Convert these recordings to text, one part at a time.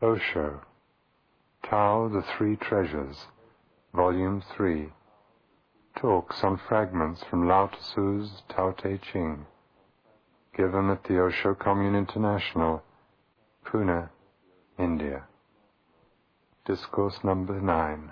Osho, Tao, the Three Treasures, Volume 3, talks on fragments from Lao Tzu's Tao Te Ching, given at the Osho Commune International, Pune, India. Discourse number 9.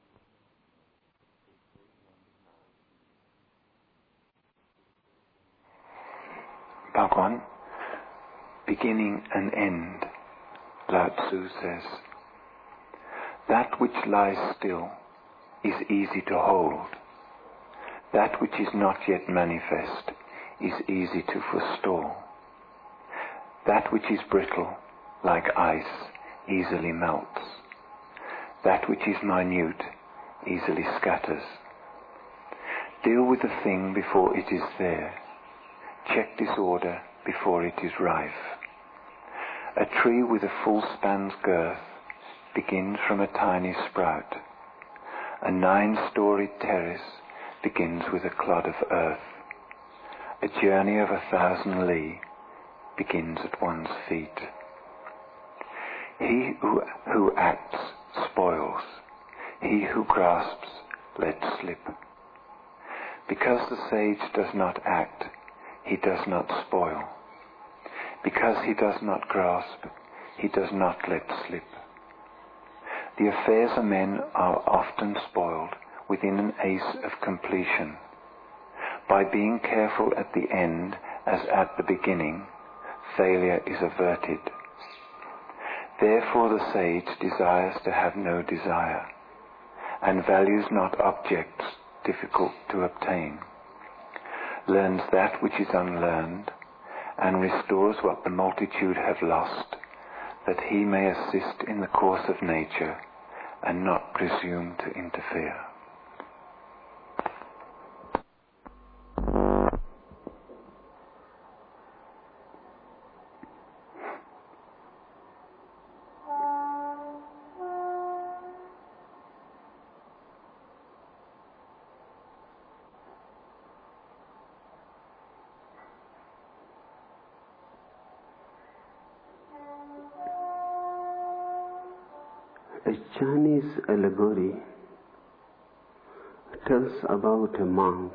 Bhagwan, beginning and end, Lao Tzu says, that which lies still is easy to hold. That which is not yet manifest is easy to forestall. That which is brittle, like ice, easily melts. That which is minute easily scatters. Deal with the thing before it is there. Check disorder before it is rife. A tree with a full span's girth begins from a tiny sprout. A 9-storied terrace begins with a clod of earth. A journey of 1,000 li begins at one's feet. He who acts spoils. He who grasps lets slip. Because the sage does not act, he does not spoil. Because he does not grasp, he does not let slip. The affairs of men are often spoiled within an ace of completion. By being careful at the end as at the beginning, failure is averted. Therefore the sage desires to have no desire, and values not objects difficult to obtain, learns that which is unlearned, and restores what the multitude have lost, that he may assist in the course of nature and not presume to interfere. A Chinese allegory tells about a monk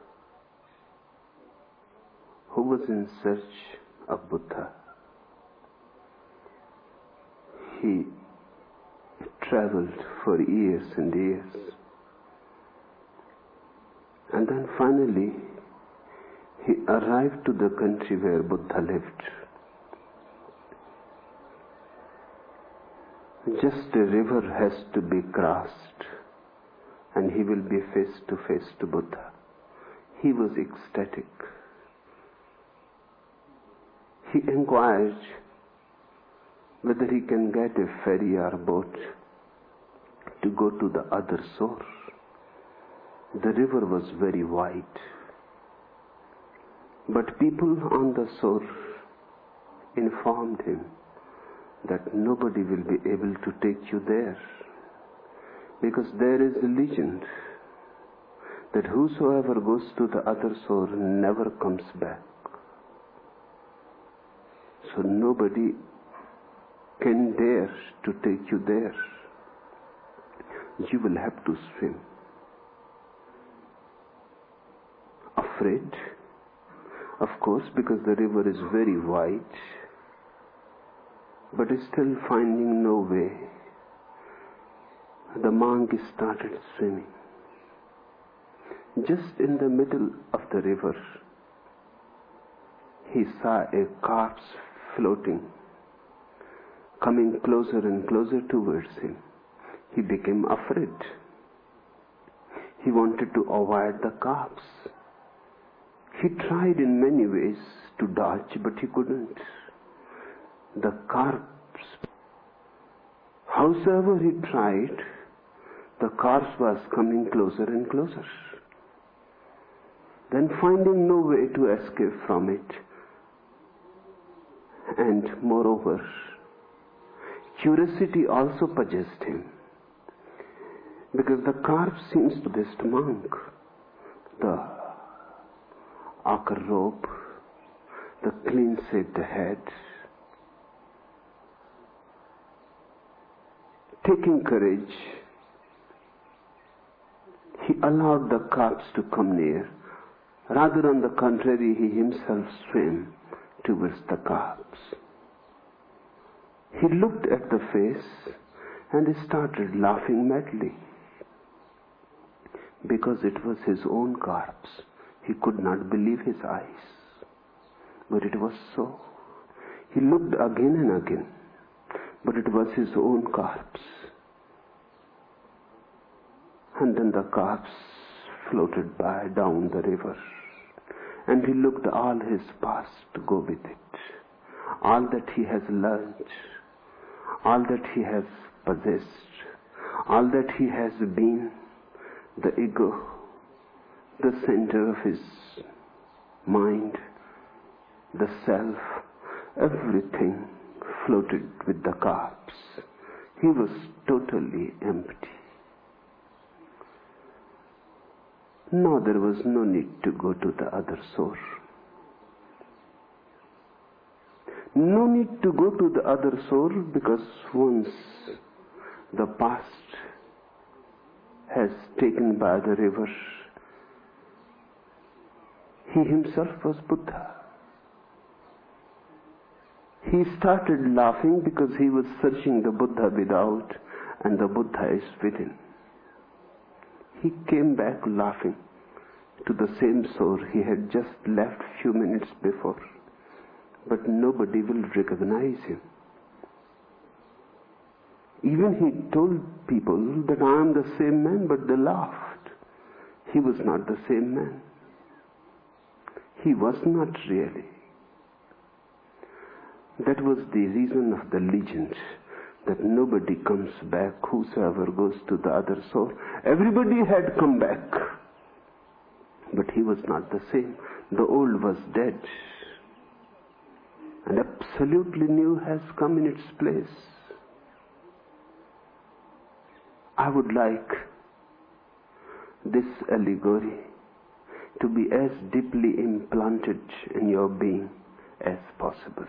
who was in search of Buddha. He traveled for years and years, and then finally he arrived to the country where Buddha lived. Just a river has to be crossed and he will be face to face to Buddha. He was ecstatic. He inquired whether he can get a ferry or boat to go to the other shore. The river was very wide, but people on the shore informed him that nobody will be able to take you there, because there is a legend that whosoever goes to the other shore never comes back. So nobody can dare to take you there. You will have to swim. Afraid, of course, because the river is very wide, but still finding no way, the monk started swimming. Just in the middle of the river, he saw a corpse floating, coming closer and closer towards him. He became afraid. He wanted to avoid the corpse. He tried in many ways to dodge, but he couldn't. The corpse, howsoever he tried, the corpse was coming closer and closer. Then, finding no way to escape from it, and moreover, curiosity also possessed him, because the corpse seems to this monk, the ochre robe, the clean-shaved head, taking courage, he allowed the carps to come near. Rather, on the contrary, he himself swam towards the carps. He looked at the face and he started laughing madly, because it was his own carps. He could not believe his eyes, but it was so. He looked again and again, but it was his own carps. And then the carps floated by down the river, and he looked all his past to go with it, all that he has learned, all that he has possessed, all that he has been, the ego, the center of his mind, the self, everything floated with the carps. He was totally empty. Now there was no need to go to the other shore. No need to go to the other shore, because once the past has taken by the river, he himself was Buddha. He started laughing because he was searching the Buddha without, and the Buddha is within. He came back laughing to the same shore he had just left few minutes before, but nobody will recognize him. Even he told people that I am the same man, but they laughed. He was not the same man. He was not really. That was the reason of the legend, that nobody comes back whosoever goes to the other shore. Everybody had come back, but he was not the same. The old was dead, and absolutely new has come in its place. I would like this allegory to be as deeply implanted in your being as possible.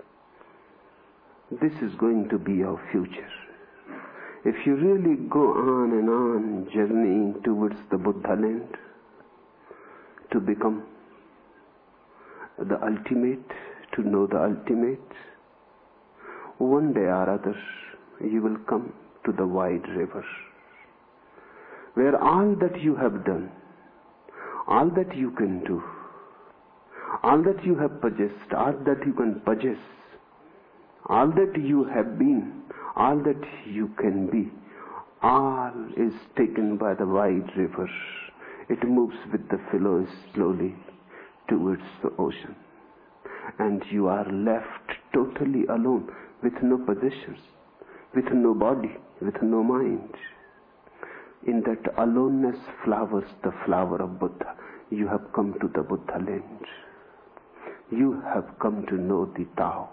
This is going to be your future. If you really go on and on journeying towards the Buddha land, to become the ultimate, to know the ultimate, one day or other you will come to the wide river, where all that you have done, all that you can do, all that you have possessed, all that you can possess, all that you have been, all that you can be, all is taken by the wide river. It moves with the flow slowly towards the ocean, and you are left totally alone, with no possessions, with no body, with no mind. In that aloneness flowers the flower of Buddha. You have come to the Buddha land. You have come to know the Tao.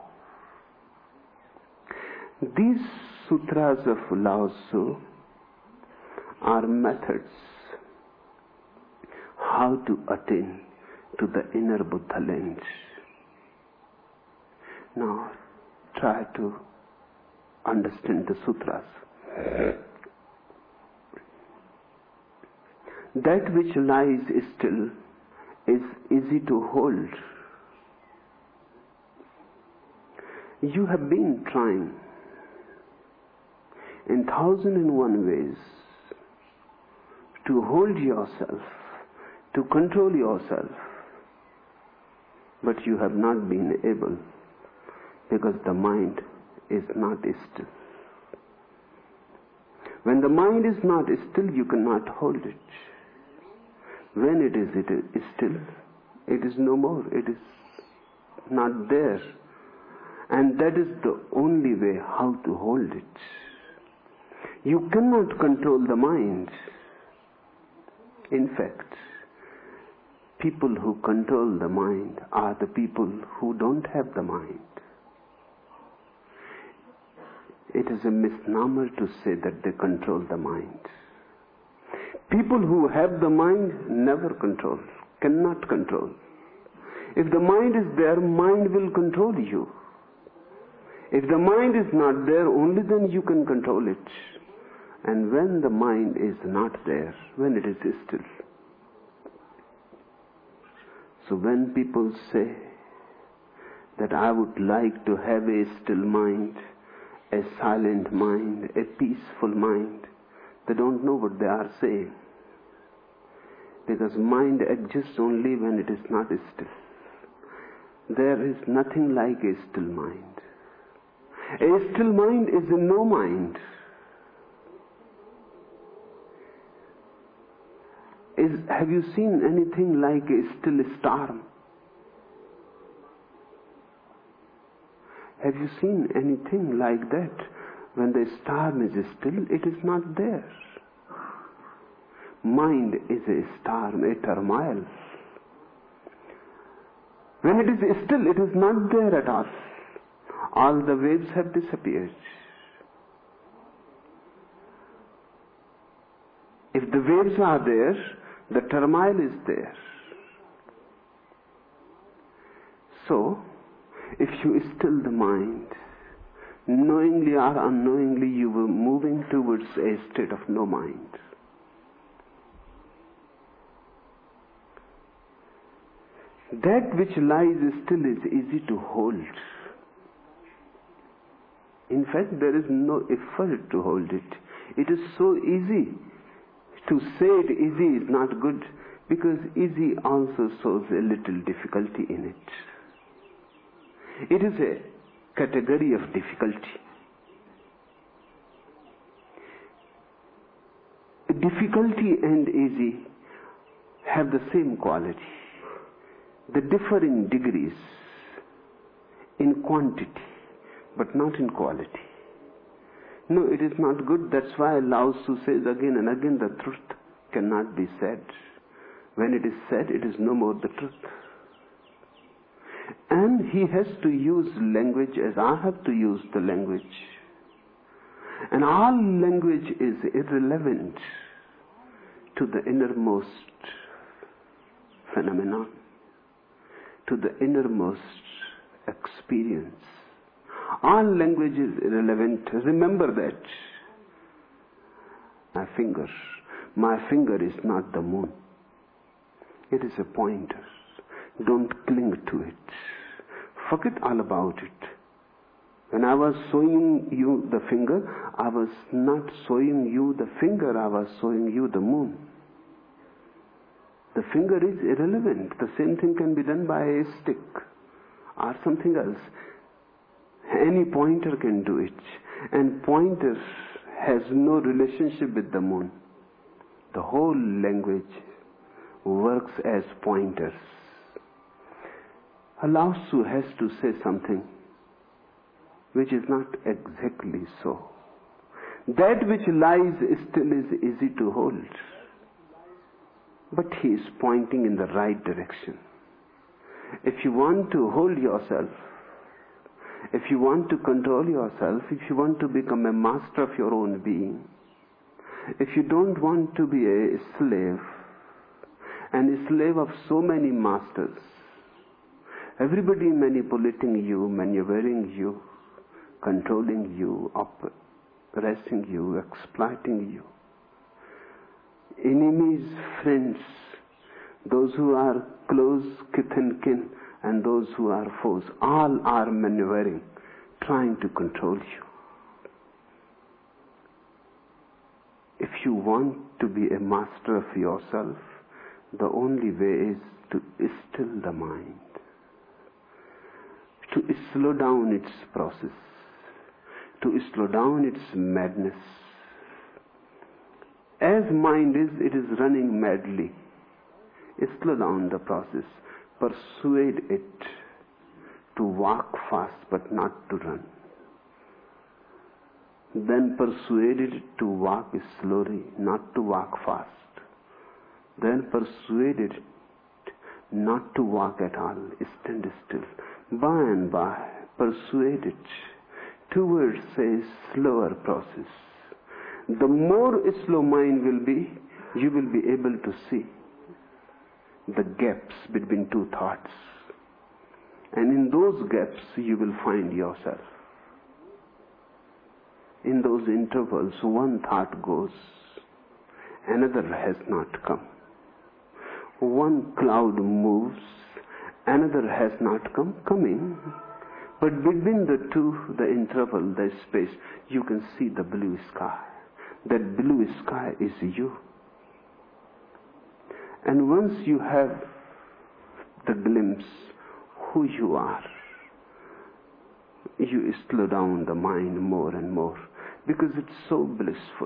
These sutras of Lao Tzu are methods how to attain to the inner Buddha land. Now try to understand the sutras. That which lies still is easy to hold. You have been trying in 1,001 ways to hold yourself, to control yourself, but you have not been able, because the mind is not still. When the mind is not still, you cannot hold it. When it is still, it is no more, it is not there. And that is the only way how to hold it. You cannot control the mind. In fact, people who control the mind are the people who don't have the mind. It is a misnomer to say that they control the mind. People who have the mind never control, cannot control. If the mind is there, mind will control you. If the mind is not there, only then you can control it. And when the mind is not there, when it is still. So when people say that I would like to have a still mind, a silent mind, a peaceful mind, they don't know what they are saying. Because mind exists only when it is not still. There is nothing like a still mind. A still mind is no mind. Have you seen anything like a still storm? Have you seen anything like that? When the storm is still, it is not there. Mind is a storm, a turmoil. When it is still, it is not there at all. All the waves have disappeared. If the waves are there, the turmoil is there. So, if you still the mind, knowingly or unknowingly you were moving towards a state of no mind. That which lies still is easy to hold. In fact, there is no effort to hold it. It is so easy. To say it easy is not good, because easy also shows a little difficulty in it. It is a category of difficulty. Difficulty and easy have the same quality. They differ in degrees, in quantity, but not in quality. No, it is not good. That's why Lao Tzu says again and again, the truth cannot be said. When it is said, it is no more the truth. And he has to use language as I have to use the language. And all language is irrelevant to the innermost phenomenon, to the innermost experience. All language is irrelevant. Remember that. My finger is not the moon. It is a pointer. Don't cling to it. Forget all about it. When I was showing you the finger, I was not showing you the finger, I was showing you the moon. The finger is irrelevant. The same thing can be done by a stick or something else. Any pointer can do it. And pointer has no relationship with the moon. The whole language works as pointers. Lao Tzu has to say something which is not exactly so. That which lies still is easy to hold. But he is pointing in the right direction. If you want to hold yourself, if you want to control yourself, if you want to become a master of your own being, if you don't want to be a slave, and a slave of so many masters, everybody manipulating you, maneuvering you, controlling you, oppressing you, exploiting you, enemies, friends, those who are close kith and kin, and those who are foes, all are maneuvering, trying to control you. If you want to be a master of yourself, the only way is to still the mind, to slow down its process, to slow down its madness. As mind is, it is running madly. Slow down the process. Persuade it to walk fast but not to run. Then persuade it to walk slowly, not to walk fast. Then persuade it not to walk at all, stand still. By and by, persuade it towards a slower process. The more slow mind will be, you will be able to see the gaps between two thoughts. And in those gaps, you will find yourself. In those intervals, one thought goes, another has not come. One cloud moves, another has not come, coming. But between the two, the interval, the space, you can see the blue sky. That blue sky is you. And once you have the glimpse who you are, you slow down the mind more and more because it's so blissful.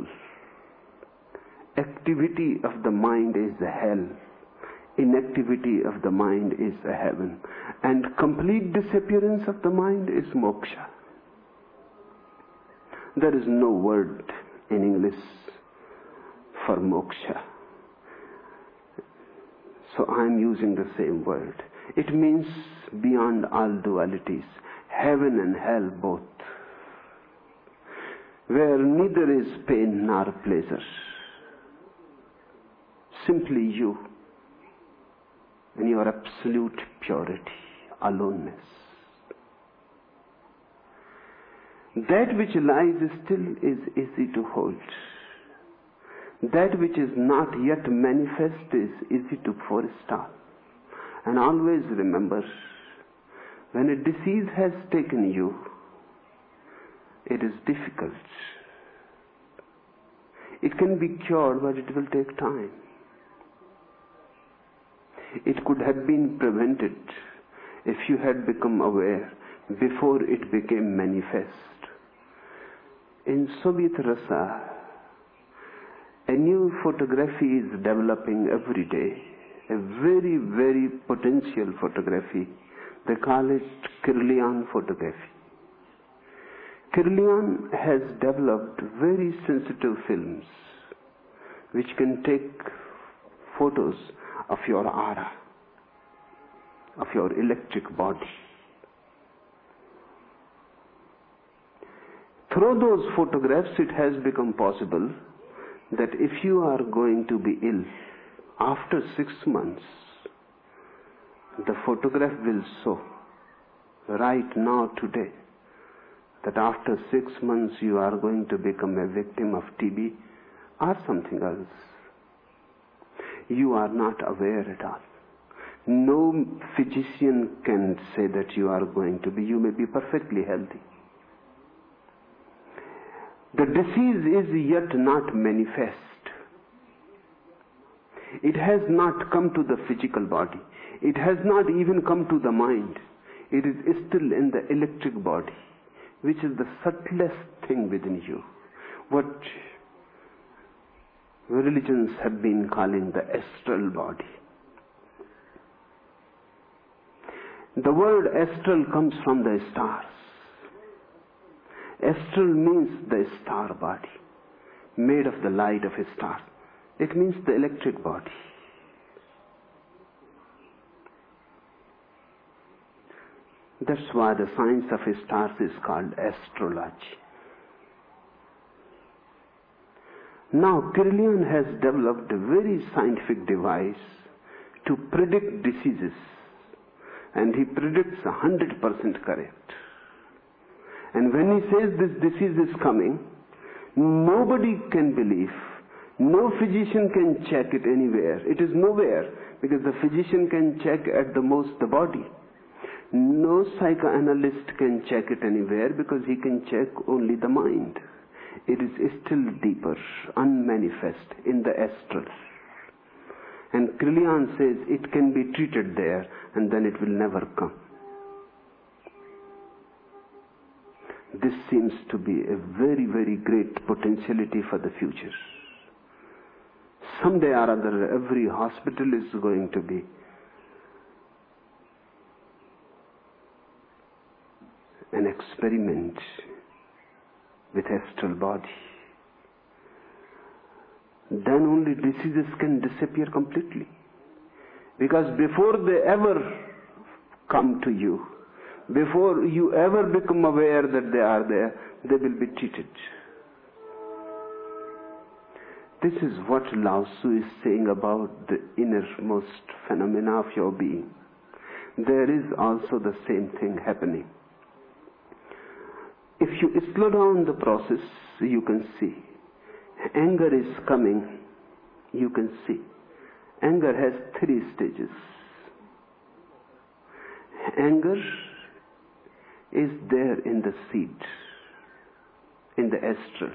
Activity of the mind is a hell. Inactivity of the mind is a heaven. And complete disappearance of the mind is moksha. There is no word in English for moksha. So I am using the same word. It means beyond all dualities, heaven and hell both, where neither is pain nor pleasure. Simply you and your absolute purity, aloneness. That which lies still is easy to hold. That which is not yet manifest is easy to forestall. And always remember, when a disease has taken you, it is difficult. It can be cured, but it will take time. It could have been prevented if you had become aware before it became manifest. In Soviet Russia, a new photography is developing every day. A very, very potential photography. They call it Kirlian photography. Kirlian has developed very sensitive films which can take photos of your aura, of your electric body. Through those photographs, it has become possible that if you are going to be ill, after 6 months, the photograph will show right now, today, that after 6 months you are going to become a victim of TB or something else. You are not aware at all. No physician can say that you are going to be. You may be perfectly healthy. The disease is yet not manifest. It has not come to the physical body. It has not even come to the mind. It is still in the electric body, which is the subtlest thing within you. What religions have been calling the astral body. The word astral comes from the stars. Astral means the star body, made of the light of a star. It means the electric body. That's why the science of stars is called astrology. Now, Kirlian has developed a very scientific device to predict diseases, and he predicts 100% correct. And when he says this disease is coming, nobody can believe. No physician can check it anywhere. It is nowhere, because the physician can check at the most the body. No psychoanalyst can check it anywhere, because he can check only the mind. It is still deeper, unmanifest in the astral. And Kirlian says it can be treated there, and then it will never come. This seems to be a very, very great potentiality for the future. Someday or other, every hospital is going to be an experiment with astral body. Then only diseases can disappear completely. Because before they ever come to you, before you ever become aware that they are there, they will be treated. This is what Lao Tzu is saying about the innermost phenomena of your being. There is also the same thing happening. If you slow down the process, you can see. Anger is coming, you can see. Anger has 3 stages. Anger is there in the seed, in the astral.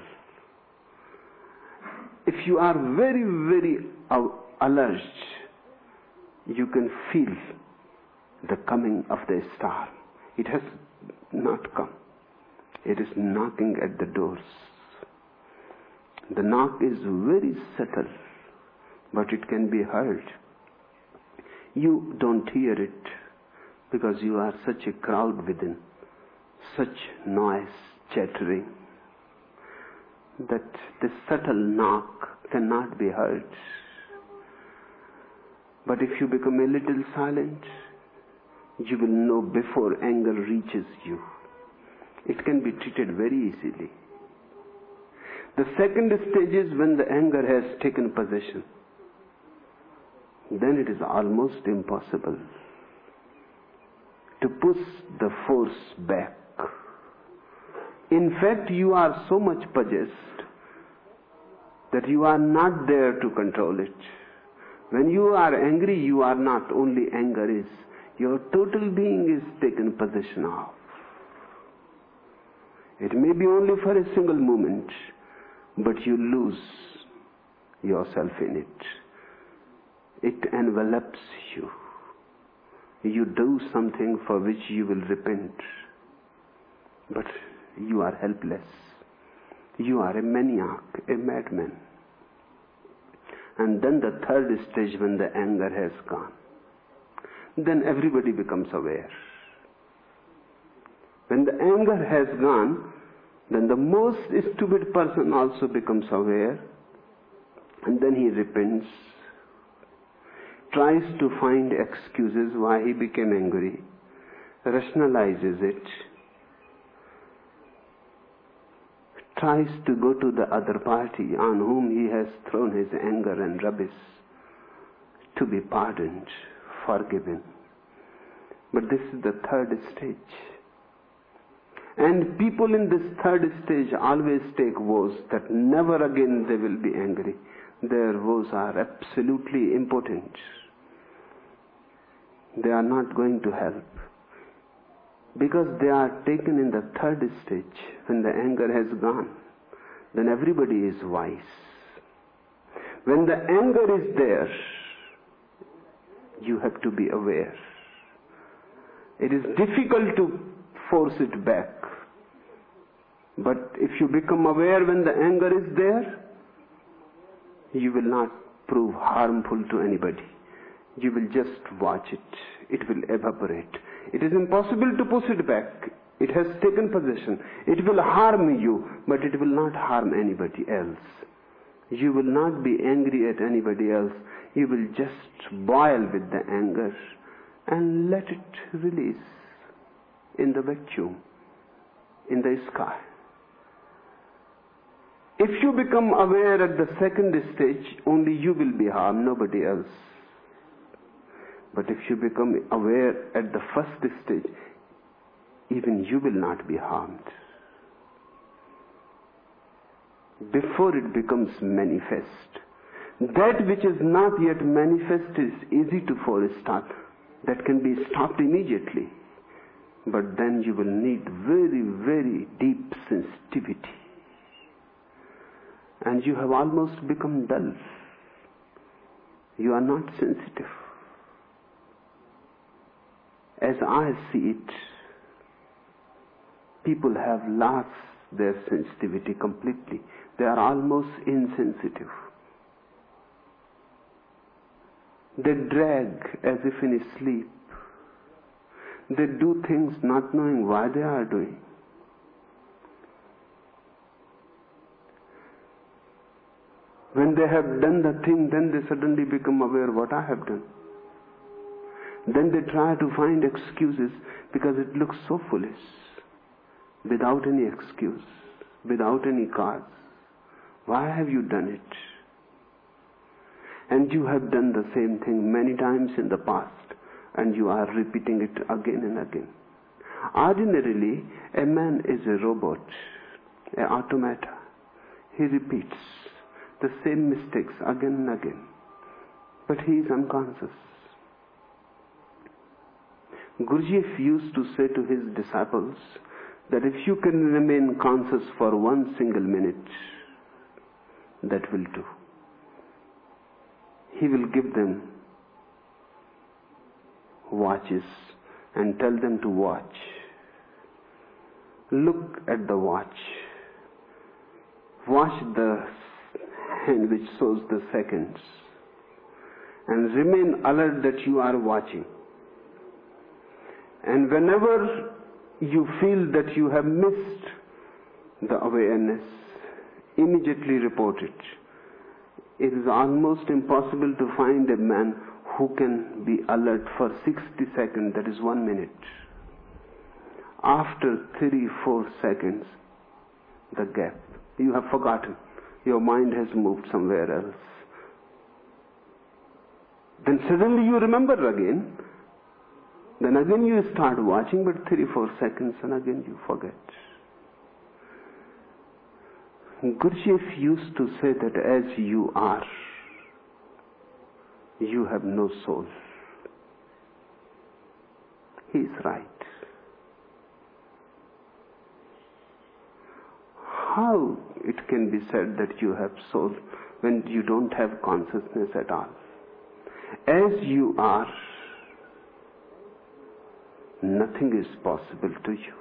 If you are very, very alert, you can feel the coming of the star. It has not come. It is knocking at the doors. The knock is very subtle, but it can be heard. You don't hear it because you are such a crowd within, such noise, chattering, that the subtle knock cannot be heard. But if you become a little silent, you will know before anger reaches you. It can be treated very easily. The second stage is when the anger has taken possession. Then it is almost impossible to push the force back. In fact, you are so much possessed that you are not there to control it. When you are angry, you are not only anger is, your total being is taken possession of. It may be only for a single moment, but you lose yourself in it. It envelops you. You do something for which you will repent, but you are helpless. You are a maniac, a madman. And then the third stage, when the anger has gone, then everybody becomes aware. When the anger has gone, then the most stupid person also becomes aware, and then he repents, tries to find excuses why he became angry, rationalizes it, tries to go to the other party on whom he has thrown his anger and rubbish to be pardoned, forgiven. But this is the third stage. And people in this third stage always take vows that never again they will be angry. Their vows are absolutely impotent. They are not going to help. Because they are taken in the third stage, when the anger has gone, then everybody is wise. When the anger is there, you have to be aware. It is difficult to force it back. But if you become aware when the anger is there, you will not prove harmful to anybody. You will just watch it. It will evaporate. It is impossible to push it back. It has taken possession. It will harm you, but it will not harm anybody else. You will not be angry at anybody else. You will just boil with the anger and let it release in the vacuum, in the sky. If you become aware at the second stage, only you will be harmed, nobody else. But if you become aware at the first stage, even you will not be harmed. Before it becomes manifest. That which is not yet manifest is easy to forestall. That can be stopped immediately. But then you will need very, very deep sensitivity. And you have almost become dull. You are not sensitive. As I see it, people have lost their sensitivity completely. They are almost insensitive. They drag as if in sleep. They do things not knowing why they are doing. When they have done the thing, then they suddenly become aware what I have done. Then they try to find excuses because it looks so foolish. Without any excuse, without any cause. Why have you done it? And you have done the same thing many times in the past, and you are repeating it again and again. Ordinarily, a man is a robot, an automata. He repeats the same mistakes again and again, but he is unconscious. Gurdjieff used to say to his disciples that if you can remain conscious for 1 single minute, that will do. He will give them watches and tell them to watch. Look at the watch. Watch the hand which shows the seconds. And remain alert that you are watching. And whenever you feel that you have missed the awareness, immediately report it. It is almost impossible to find a man who can be alert for 60 seconds, that is 1 minute. After 3-4 seconds, the gap. You have forgotten. Your mind has moved somewhere else. Then suddenly you remember again. Then again you start watching, but 3-4 seconds and again you forget. Gurdjieff used to say that as you are, you have no soul. He is right. How it can be said that you have soul when you don't have consciousness at all? As you are, nothing is possible to you.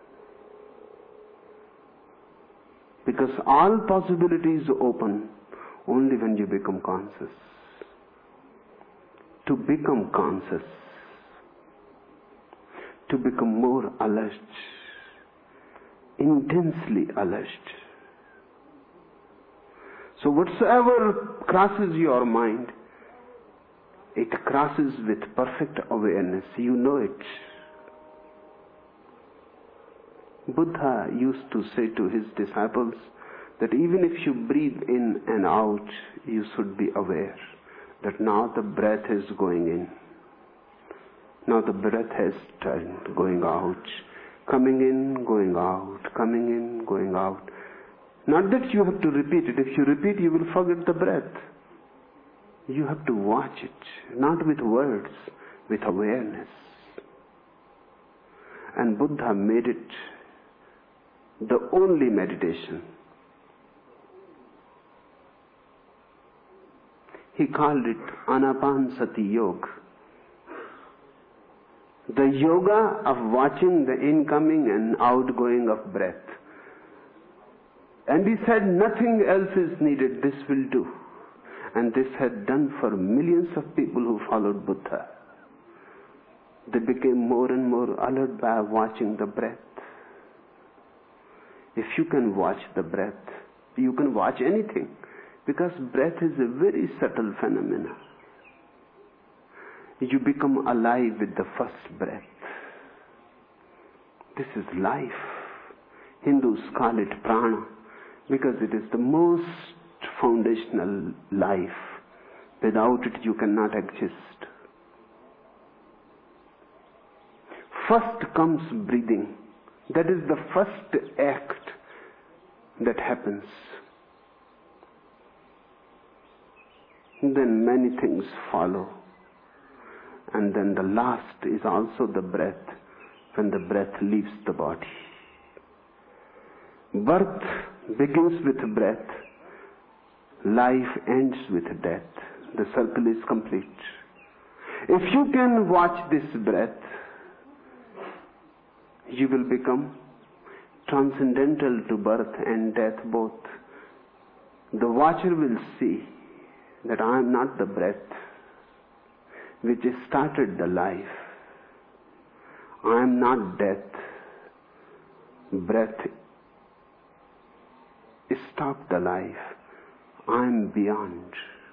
Because all possibilities open only when you become conscious. To become conscious, to become more alert, intensely alert. So whatsoever crosses your mind, it crosses with perfect awareness. You know it. Buddha used to say to his disciples that even if you breathe in and out, you should be aware that now the breath is going in. Now the breath has turned, going out. Coming in, going out. Coming in, going out. Not that you have to repeat it. If you repeat, you will forget the breath. You have to watch it, not with words, with awareness. And Buddha made it the only meditation. He called it Anapanasati Yoga. The yoga of watching the incoming and outgoing of breath. And he said nothing else is needed, this will do. And this had done for millions of people who followed Buddha. They became more and more alert by watching the breath. If you can watch the breath, you can watch anything. Because breath is a very subtle phenomenon. You become alive with the first breath. This is life. Hindus call it prana because it is the most foundational life. Without it you cannot exist. First comes breathing. That is the first act that happens. Then many things follow. And then the last is also the breath, when the breath leaves the body. Birth begins with breath. Life ends with death. The circle is complete. If you can watch this breath, you will become transcendental to birth and death both. The watcher will see that I am not the breath which started the life. I am not death. Breath stopped the life. I am beyond.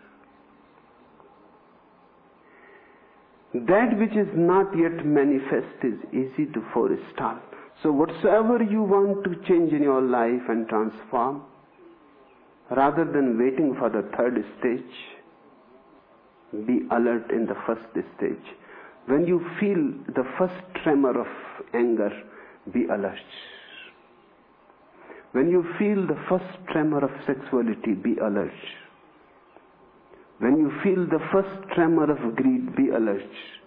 That which is not yet manifest is easy to forestall. So whatsoever you want to change in your life and transform, rather than waiting for the third stage, be alert in the first stage. When you feel the first tremor of anger, be alert. When you feel the first tremor of sexuality, be alert. When you feel the first tremor of greed, be alert.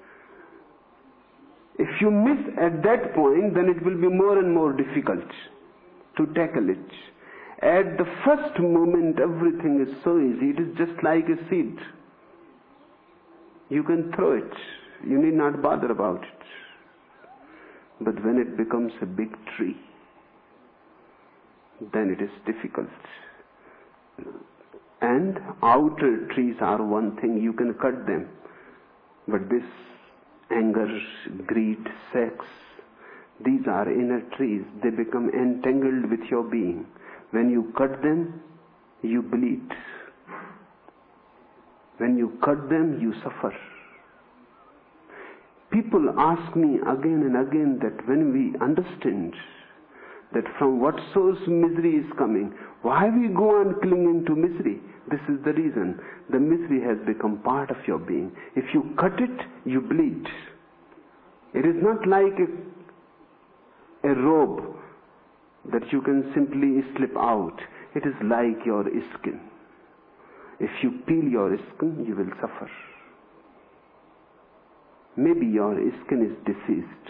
If you miss at that point, then it will be more and more difficult to tackle it. At the first moment, everything is so easy. It is just like a seed. You can throw it. You need not bother about it. But when it becomes a big tree, then it is difficult. And outer trees are one thing, you can cut them. But this anger, greed, sex, these are inner trees. They become entangled with your being. When you cut them, you bleed. When you cut them, you suffer. People ask me again and again that when we understand that from what source misery is coming, why we go on clinging to misery? This is the reason. The misery has become part of your being. If you cut it, you bleed. It is not like a robe that you can simply slip out. It is like your skin. If you peel your skin, you will suffer. Maybe your skin is diseased.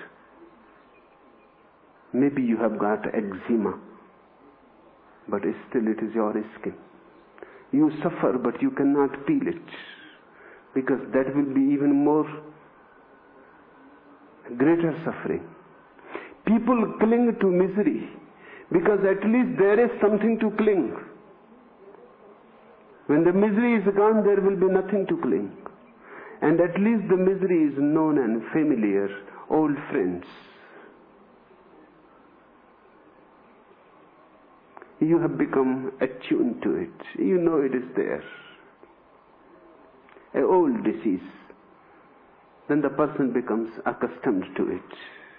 Maybe you have got eczema, but still it is your skin. You suffer, but you cannot peel it, because that will be even more greater suffering. People cling to misery because at least there is something to cling. When the misery is gone, there will be nothing to cling. And at least the misery is known and familiar, old friends. You have become attuned to it. You know it is there. An old disease. Then the person becomes accustomed to it.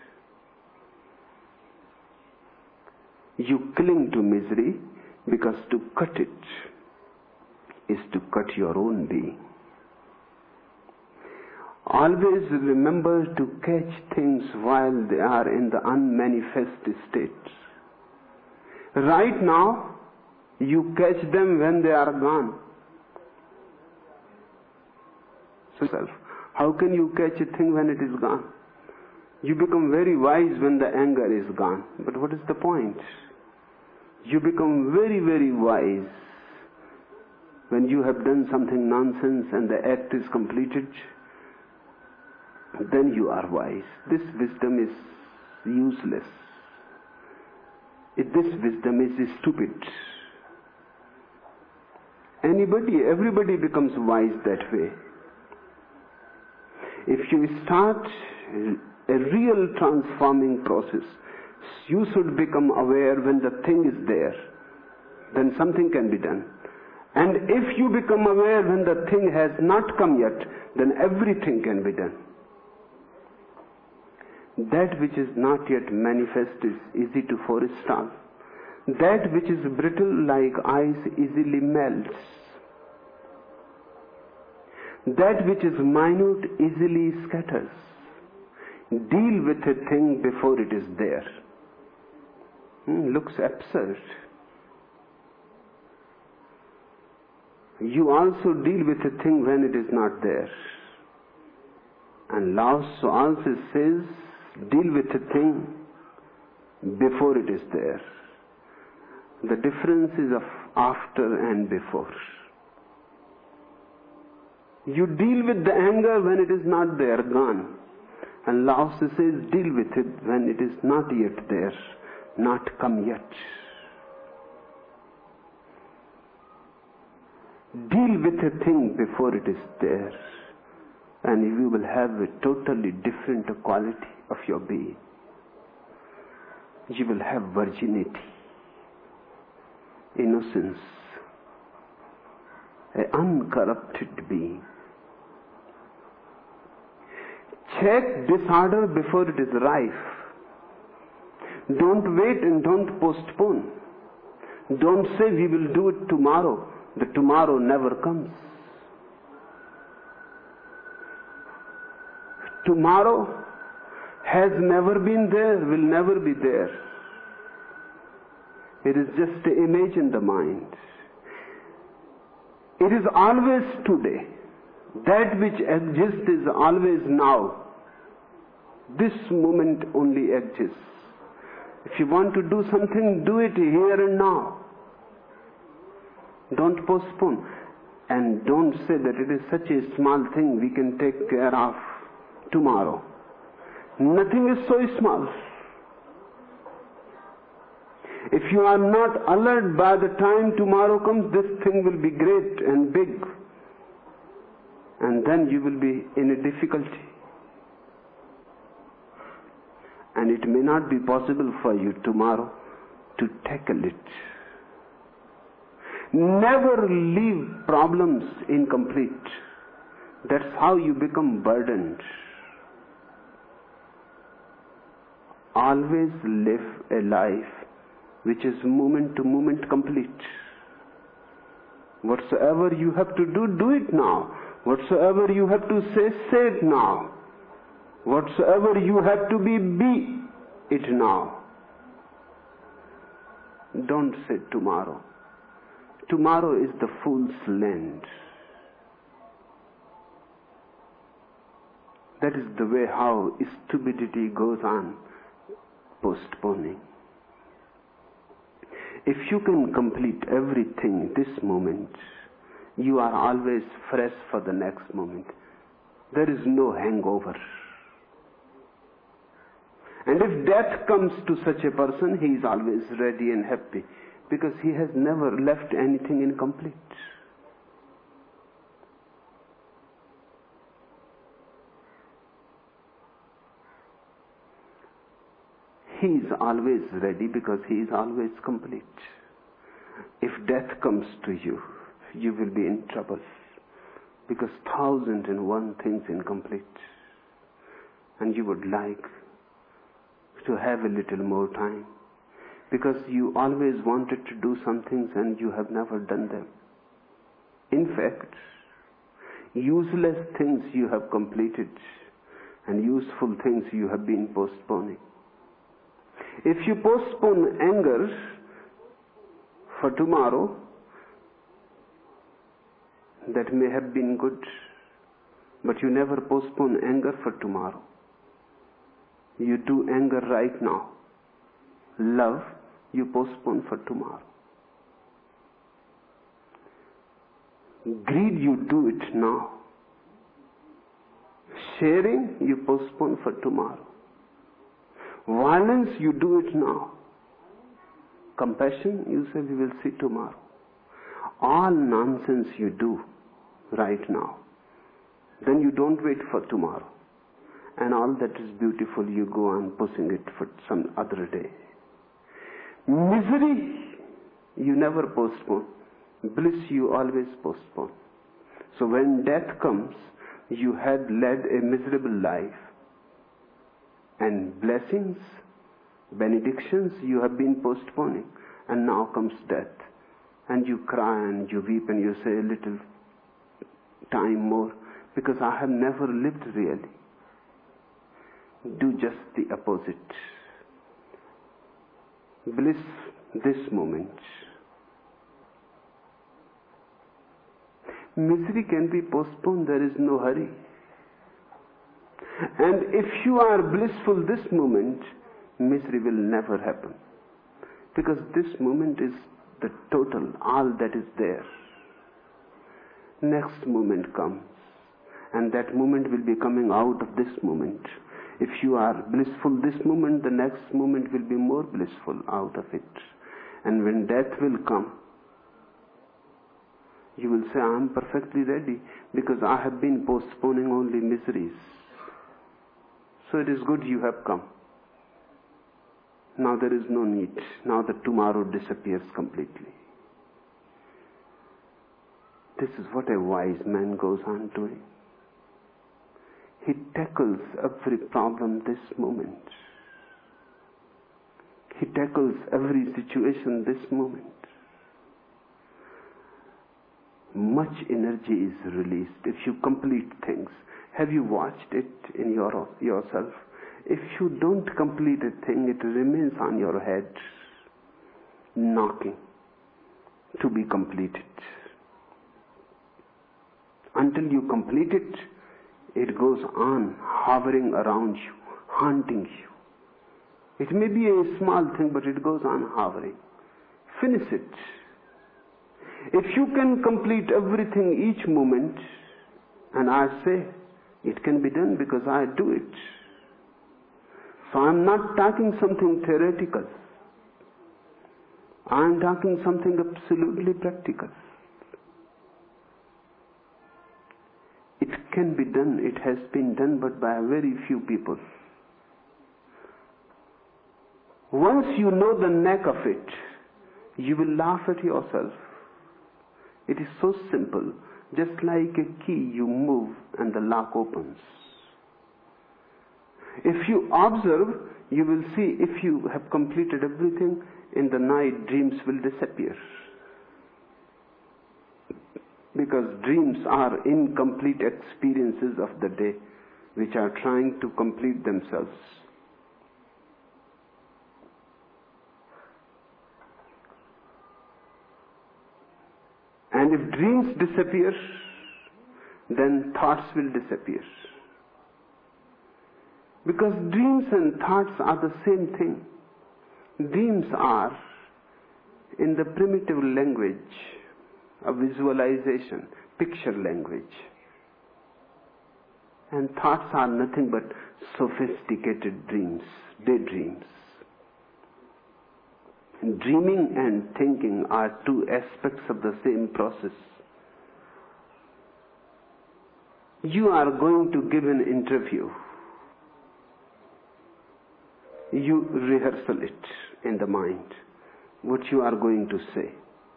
You cling to misery because to cut it is to cut your own being. Always remember to catch things while they are in the unmanifest state. Right now, you catch them when they are gone. So, how can you catch a thing when it is gone? You become very wise when the anger is gone. But what is the point? You become very, very wise when you have done something nonsense and the act is completed. Then you are wise. This wisdom is useless. This wisdom is stupid. Everybody becomes wise that way. If you start a real transforming process, you should become aware when the thing is there. Then something can be done. And if you become aware when the thing has not come yet, then everything can be done. That which is not yet manifest is easy to forestall. That which is brittle like ice easily melts. That which is minute easily scatters. Deal with a thing before it is there. Looks absurd. You also deal with a thing when it is not there. And Lao Tzu also says, deal with a thing before it is there. The difference is of after and before. You deal with the anger when it is not there, gone. And Lao Tzu says, deal with it when it is not yet there, not come yet. Deal with a thing before it is there, and you will have a totally different quality of your being. You will have virginity, innocence, an uncorrupted being. Check disorder before it is rife. Don't wait and don't postpone. Don't say we will do it tomorrow. The tomorrow never comes. Tomorrow has never been there, will never be there. It is just an image in the mind. It is always today. That which exists is always now. This moment only exists. If you want to do something, do it here and now. Don't postpone. And don't say that it is such a small thing we can take care of tomorrow. Nothing is so small. If you are not alert by the time tomorrow comes, this thing will be great and big. And then you will be in a difficulty. And it may not be possible for you tomorrow to tackle it. Never leave problems incomplete. That's how you become burdened. Always live a life which is moment to moment complete. Whatsoever you have to do, do it now. Whatsoever you have to say it now. Whatsoever you have to be it now. Don't say tomorrow. Tomorrow is the fool's land. That is the way how stupidity goes on, postponing. If you can complete everything this moment, you are always fresh for the next moment. There is no hangover. And if death comes to such a person, he is always ready and happy, because he has never left anything incomplete. He is always ready because he is always complete. If death comes to you, you will be in trouble, because 1,001 things incomplete. And you would like to have a little more time, because you always wanted to do some things and you have never done them. In fact, useless things you have completed and useful things you have been postponing. If you postpone anger for tomorrow, that may have been good, but you never postpone anger for tomorrow. You do anger right now. Love, you postpone for tomorrow. Greed, you do it now. Sharing, you postpone for tomorrow. Violence, you do it now. Compassion, you say we will see tomorrow. All nonsense you do right now. Then you don't wait for tomorrow. And all that is beautiful, you go on pushing it for some other day. Misery, you never postpone. Bliss, you always postpone. So when death comes, you had led a miserable life. And blessings, benedictions, you have been postponing. And now comes death. And you cry and you weep and you say, a little time more, because I have never lived really. Do just the opposite. Bliss this moment. Misery can be postponed, there is no hurry. And if you are blissful this moment, misery will never happen. Because this moment is the total, all that is there. Next moment comes, and that moment will be coming out of this moment. If you are blissful this moment, the next moment will be more blissful out of it. And when death will come, you will say, I am perfectly ready, because I have been postponing only miseries. So it is good you have come. Now there is no need. Now the tomorrow disappears completely. This is what a wise man goes on doing. He tackles every problem this moment. He tackles every situation this moment. Much energy is released if you complete things. Have you watched it in yourself? If you don't complete a thing, it remains on your head, knocking to be completed. Until you complete it, it goes on hovering around you, haunting you. It may be a small thing, but it goes on hovering. Finish it. If you can complete everything each moment, and I say, it can be done because I do it. So I'm not talking something theoretical. I'm talking something absolutely practical. It can be done, it has been done, but by very few people. Once you know the knack of it, you will laugh at yourself. It is so simple, just like a key you move and the lock opens. If you observe, you will see if you have completed everything, in the night dreams will disappear. Because dreams are incomplete experiences of the day which are trying to complete themselves. And if dreams disappear, then thoughts will disappear. Because dreams and thoughts are the same thing. Dreams are, in the primitive language of visualization, picture language. And thoughts are nothing but sophisticated dreams, daydreams. Dreaming and thinking are two aspects of the same process. You are going to give an interview. You rehearsal it in the mind, what you are going to say,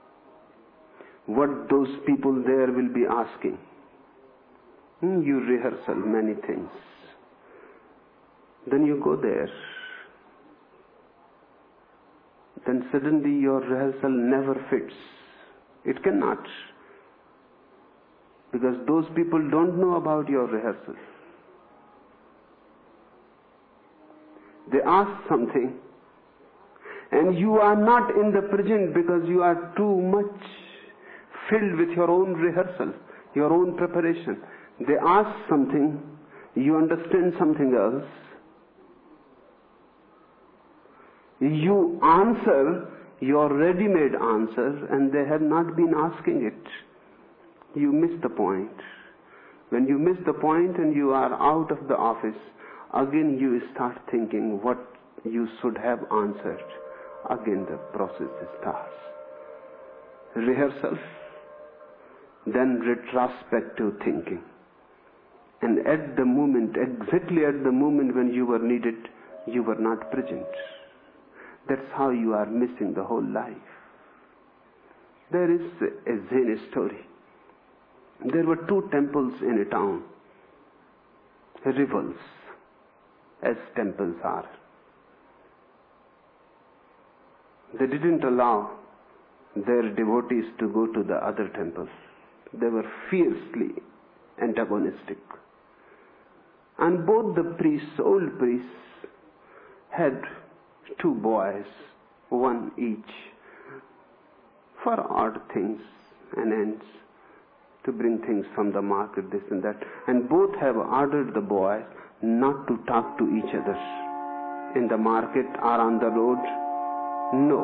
what those people there will be asking. You rehearsal many things. Then you go there. Then suddenly your rehearsal never fits. It cannot. Because those people don't know about your rehearsal. They ask something, and you are not in the present because you are too much filled with your own rehearsal, your own preparation. They ask something, you understand something else. You answer your ready-made answer, and they have not been asking it. You miss the point. When you miss the point and you are out of the office, again you start thinking what you should have answered. Again the process starts. Rehearsal, then retrospective thinking. And at the moment, exactly at the moment when you were needed, you were not present. That's how you are missing the whole life. There is a Zen story. There were two temples in a town, rivals, as temples are. They didn't allow their devotees to go to the other temples. They were fiercely antagonistic. And both the priests, old priests, had two boys, one each, for odd things and ends, to bring things from the market, this and that. And both have ordered the boys not to talk to each other in the market or on the road. No.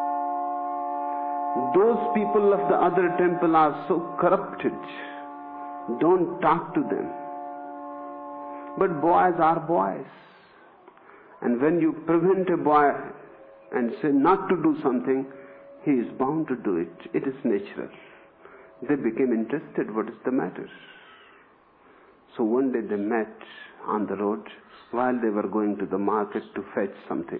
Those people of the other temple are so corrupted. Don't talk to them. But boys are boys. And when you prevent a boy and say not to do something, he is bound to do it. It is natural. They became interested. What is the matter? So one day they met on the road while they were going to the market to fetch something.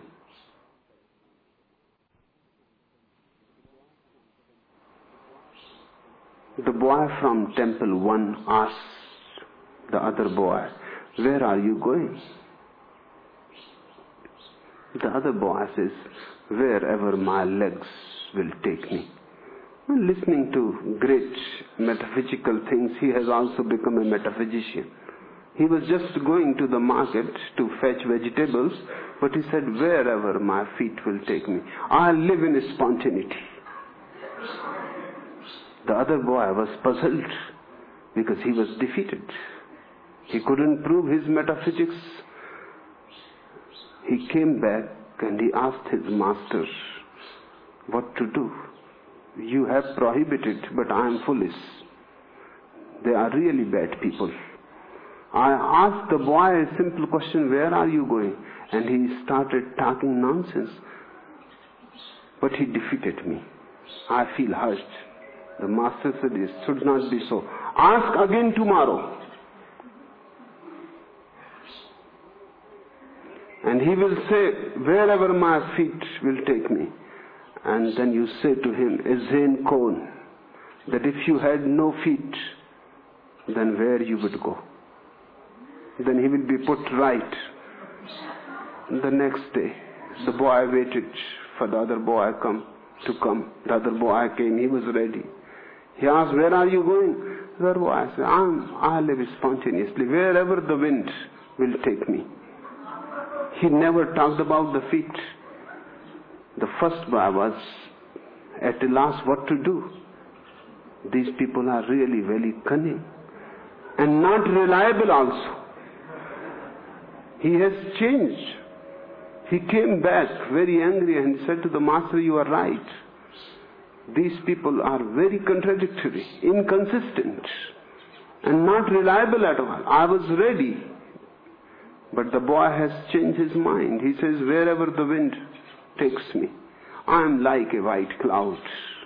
The boy from temple 1 asked the other boy, "Where are you going?" The other boy says, "Wherever my legs will take me." Listening to great metaphysical things, he has also become a metaphysician. He was just going to the market to fetch vegetables, but he said, wherever my feet will take me, I'll live in spontaneity. The other boy was puzzled because he was defeated. He couldn't prove his metaphysics. He came back and he asked his master what to do. You have prohibited, but I am foolish. They are really bad people. I asked the boy a simple question, where are you going? And he started talking nonsense. But he defeated me. I feel hurt. The master said, it should not be so. Ask again tomorrow. And he will say, wherever my feet will take me. And then you say to him, a Zen koan, that if you had no feet, then where you would go. Then he will be put right. The next day, the boy waited for the other boy to come. The other boy came, he was ready. He asked, where are you going? The other boy said, I live spontaneously, wherever the wind will take me. He never talked about the feet. The first boy was at a loss what to do. These people are really very cunning and not reliable also. He has changed. He came back very angry and said to the master, you are right. These people are very contradictory, inconsistent, and not reliable at all. I was ready. But the boy has changed his mind. He says, wherever the wind takes me, I am like a white cloud.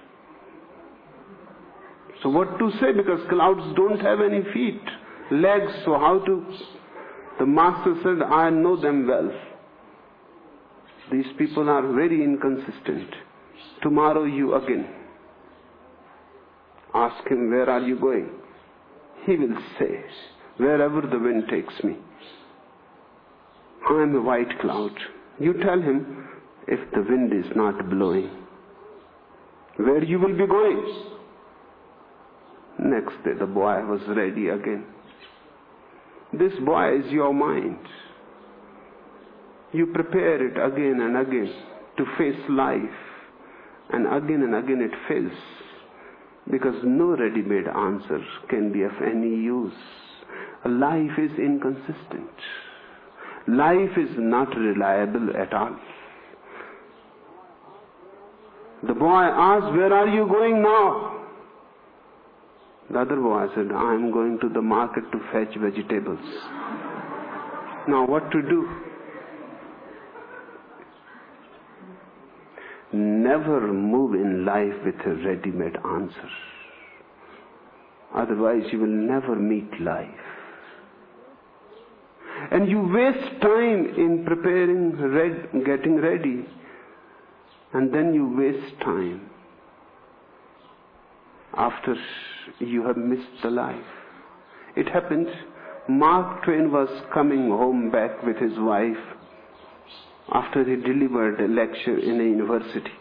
So what to say? Because clouds don't have any feet, legs, so how to... The master said, I know them well. These people are very inconsistent. Tomorrow you again. Ask him, where are you going? He will say, wherever the wind takes me. I am a white cloud. You tell him, if the wind is not blowing, where you will be going. Next day the boy was ready again. This boy is your mind. You prepare it again and again to face life, and again it fails, because no ready-made answer can be of any use. Life is inconsistent. Life is not reliable at all. The boy asked, where are you going now? The other boy said, I am going to the market to fetch vegetables. Now what to do? Never move in life with a ready-made answer. Otherwise you will never meet life. And you waste time in preparing, getting ready. And then you waste time after you have missed the life. It happened, Mark Twain was coming home back with his wife after he delivered a lecture in a university.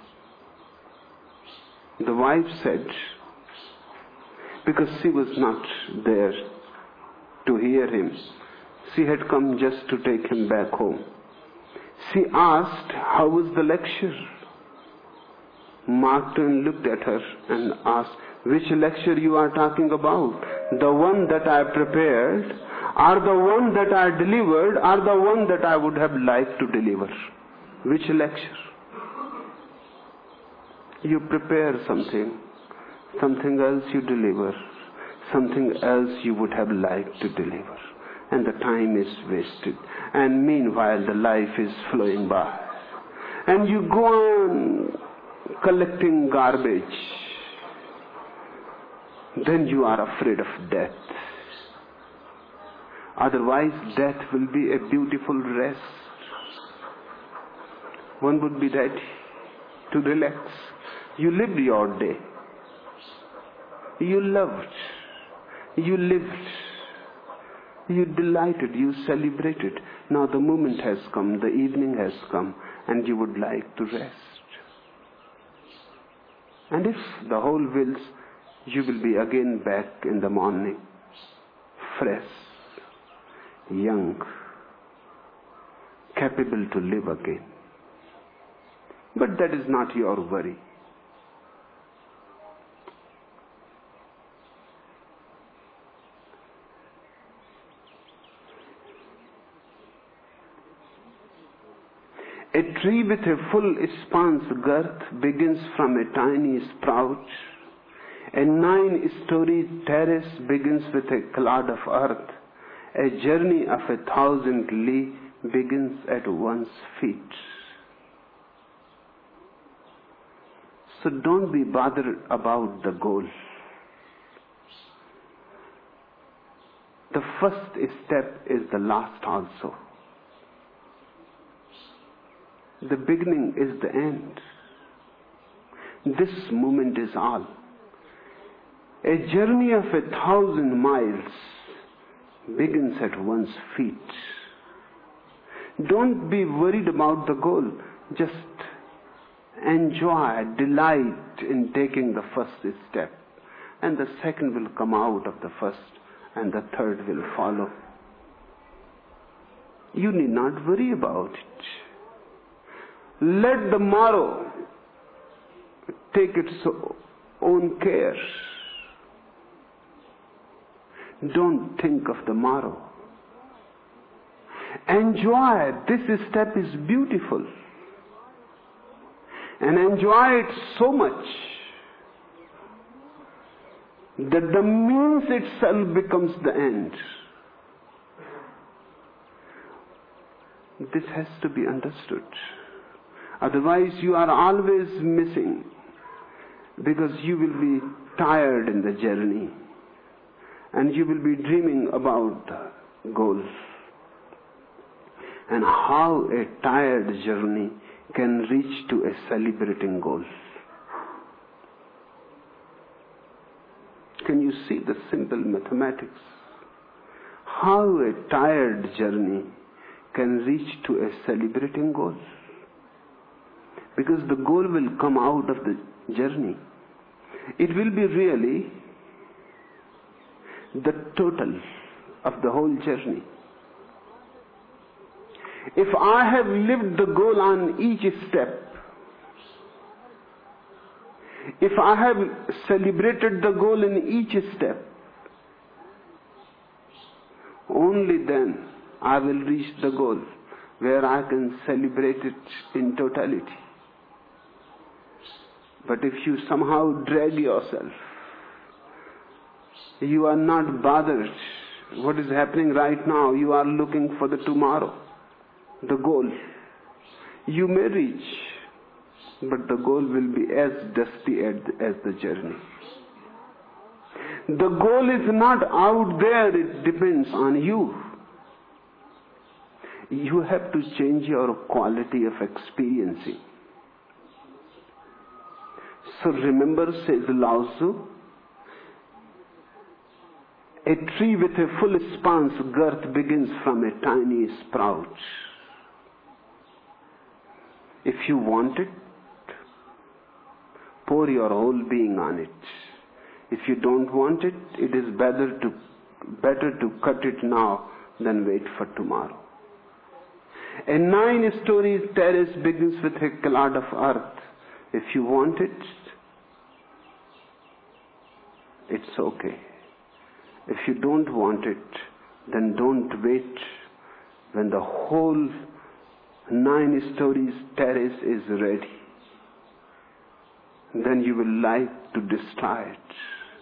The wife said, because she was not there to hear him, she had come just to take him back home. She asked, how was the lecture? Mark Twain looked at her and asked, which lecture you are talking about? The one that I prepared, or the one that I delivered, or the one that I would have liked to deliver? Which lecture? You prepare something else you deliver, something else you would have liked to deliver, and the time is wasted. And meanwhile the life is flowing by. And you go on collecting garbage. Then you are afraid of death. Otherwise death will be a beautiful rest. One would be ready to relax. You lived your day. You loved. You lived. You delighted. You celebrated. Now the moment has come. The evening has come. And you would like to rest. And if the whole wills, you will be again back in the morning, fresh. young, capable to live again. But that is not your worry. A tree with a full span's girth begins from a tiny sprout. A 9-storied terrace begins with a clod of earth. A journey of 1,000 li begins at one's feet. So don't be bothered about the goal. The first step is the last also. The beginning is the end. This moment is all. A journey of 1,000 miles begins at one's feet. Don't be worried about the goal. Just enjoy, delight in taking the first step. And the second will come out of the first, and the third will follow. You need not worry about it. Let the morrow take its own care. Don't think of the morrow. Enjoy. This step is beautiful. And enjoy it so much that the means itself becomes the end. This has to be understood. Otherwise you are always missing, because you will be tired in the journey and you will be dreaming about the goals. And how a tired journey can reach to a celebrating goal. Can you see the simple mathematics? How a tired journey can reach to a celebrating goal? Because the goal will come out of the journey. It will be really the total of the whole journey. If I have lived the goal on each step, if I have celebrated the goal in each step, only then I will reach the goal where I can celebrate it in totality. But if you somehow drag yourself, you are not bothered what is happening right now. You are looking for the tomorrow, the goal. You may reach, but the goal will be as dusty as the journey. The goal is not out there, it depends on you. You have to change your quality of experiencing. So remember, says Lao Tzu, a tree with a full span's girth begins from a tiny sprout. If you want it, pour your whole being on it. If you don't want it, it is better to cut it now than wait for tomorrow. A 9-story terrace begins with a clod of earth. If you want it, it's okay. If you don't want it, then don't wait when the whole 9 stories terrace is ready. Then you will like to destroy it.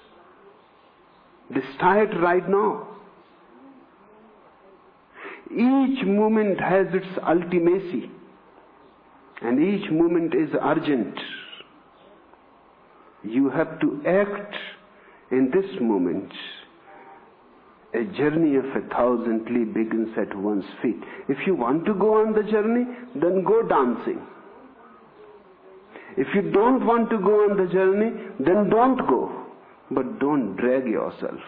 Destroy it right now. Each moment has its ultimacy, and each moment is urgent. You have to act in this moment. A journey of 1,000 li begins at one's feet. If you want to go on the journey, then go dancing. If you don't want to go on the journey, then don't go. But don't drag yourself.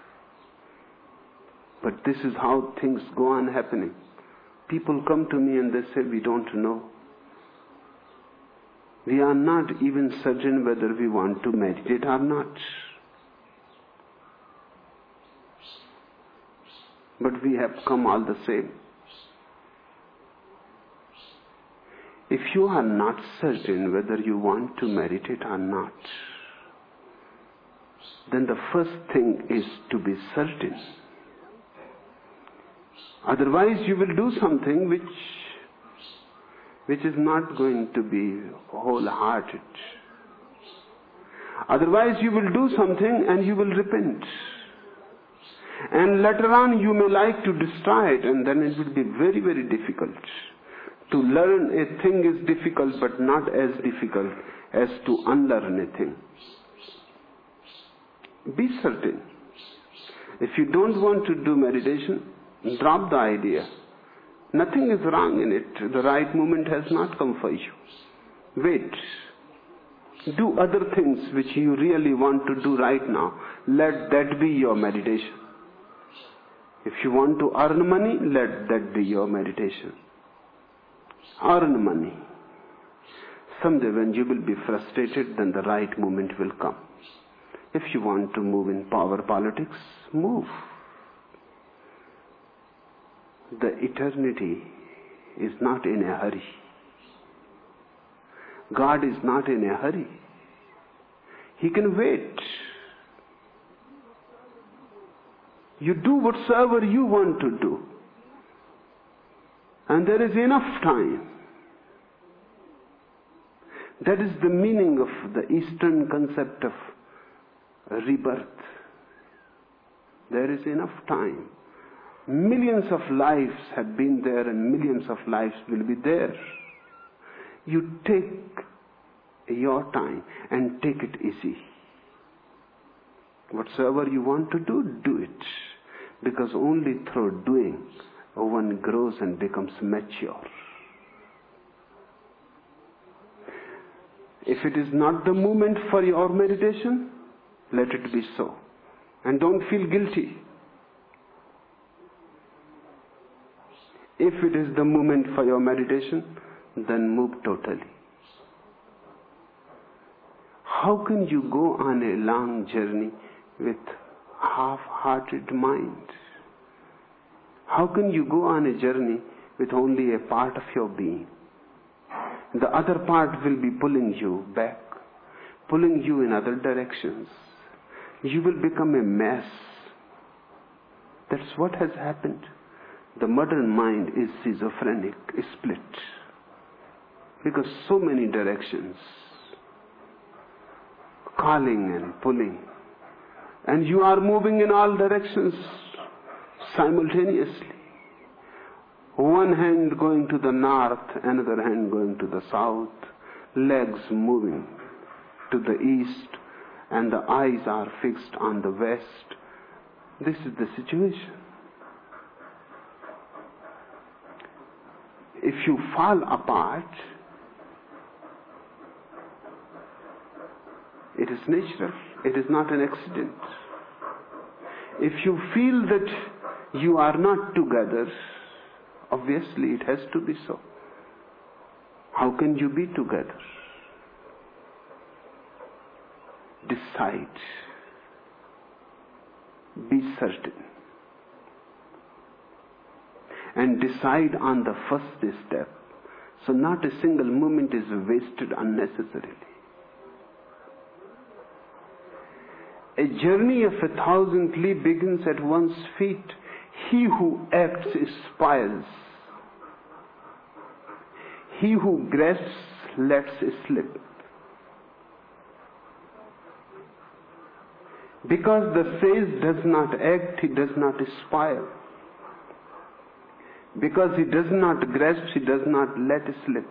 But this is how things go on happening. People come to me and they say, we don't know. We are not even certain whether we want to meditate or not. but we have come all the same. If you are not certain whether you want to meditate or not, then the first thing is to be certain. Otherwise you will do something which is not going to be wholehearted. Otherwise you will do something and you will repent. And later on you may like to destroy it, and then it will be very, very difficult. To learn a thing is difficult, but not as difficult as to unlearn a thing. Be certain. If you don't want to do meditation, drop the idea. Nothing is wrong in it. The right moment has not come for you. Wait. Do other things which you really want to do right now. Let that be your meditation. If you want to earn money, let that be your meditation. Earn money. Someday when you will be frustrated, then the right moment will come. If you want to move in power politics, move. The eternity is not in a hurry. God is not in a hurry. He can wait. You do whatsoever you want to do. And there is enough time. That is the meaning of the Eastern concept of rebirth. There is enough time. Millions of lives have been there and millions of lives will be there. You take your time and take it easy. Whatsoever you want to do, do it. Because only through doing one grows and becomes mature. If it is not the moment for your meditation, let it be so. And don't feel guilty. If it is the moment for your meditation, then move totally. How can you go on a long journey with half-hearted mind? How can you go on a journey with only a part of your being? The other part will be pulling you back, pulling you in other directions. You will become a mess. That's what has happened. The modern mind is schizophrenic, split. Because so many directions, calling and pulling. And you are moving in all directions simultaneously. One hand going to the north, another hand going to the south, legs moving to the east, and the eyes are fixed on the west. This is the situation. If you fall apart, it is natural. It is not an accident. If you feel that you are not together, obviously it has to be so. How can you be together? Decide. Be certain. And decide on the first step. So not a single moment is wasted unnecessarily. A journey of 1,000 li begins at one's feet. He who acts spoils. He who grasps lets slip. Because the sage does not act, he does not spoil. Because he does not grasp, he does not let slip.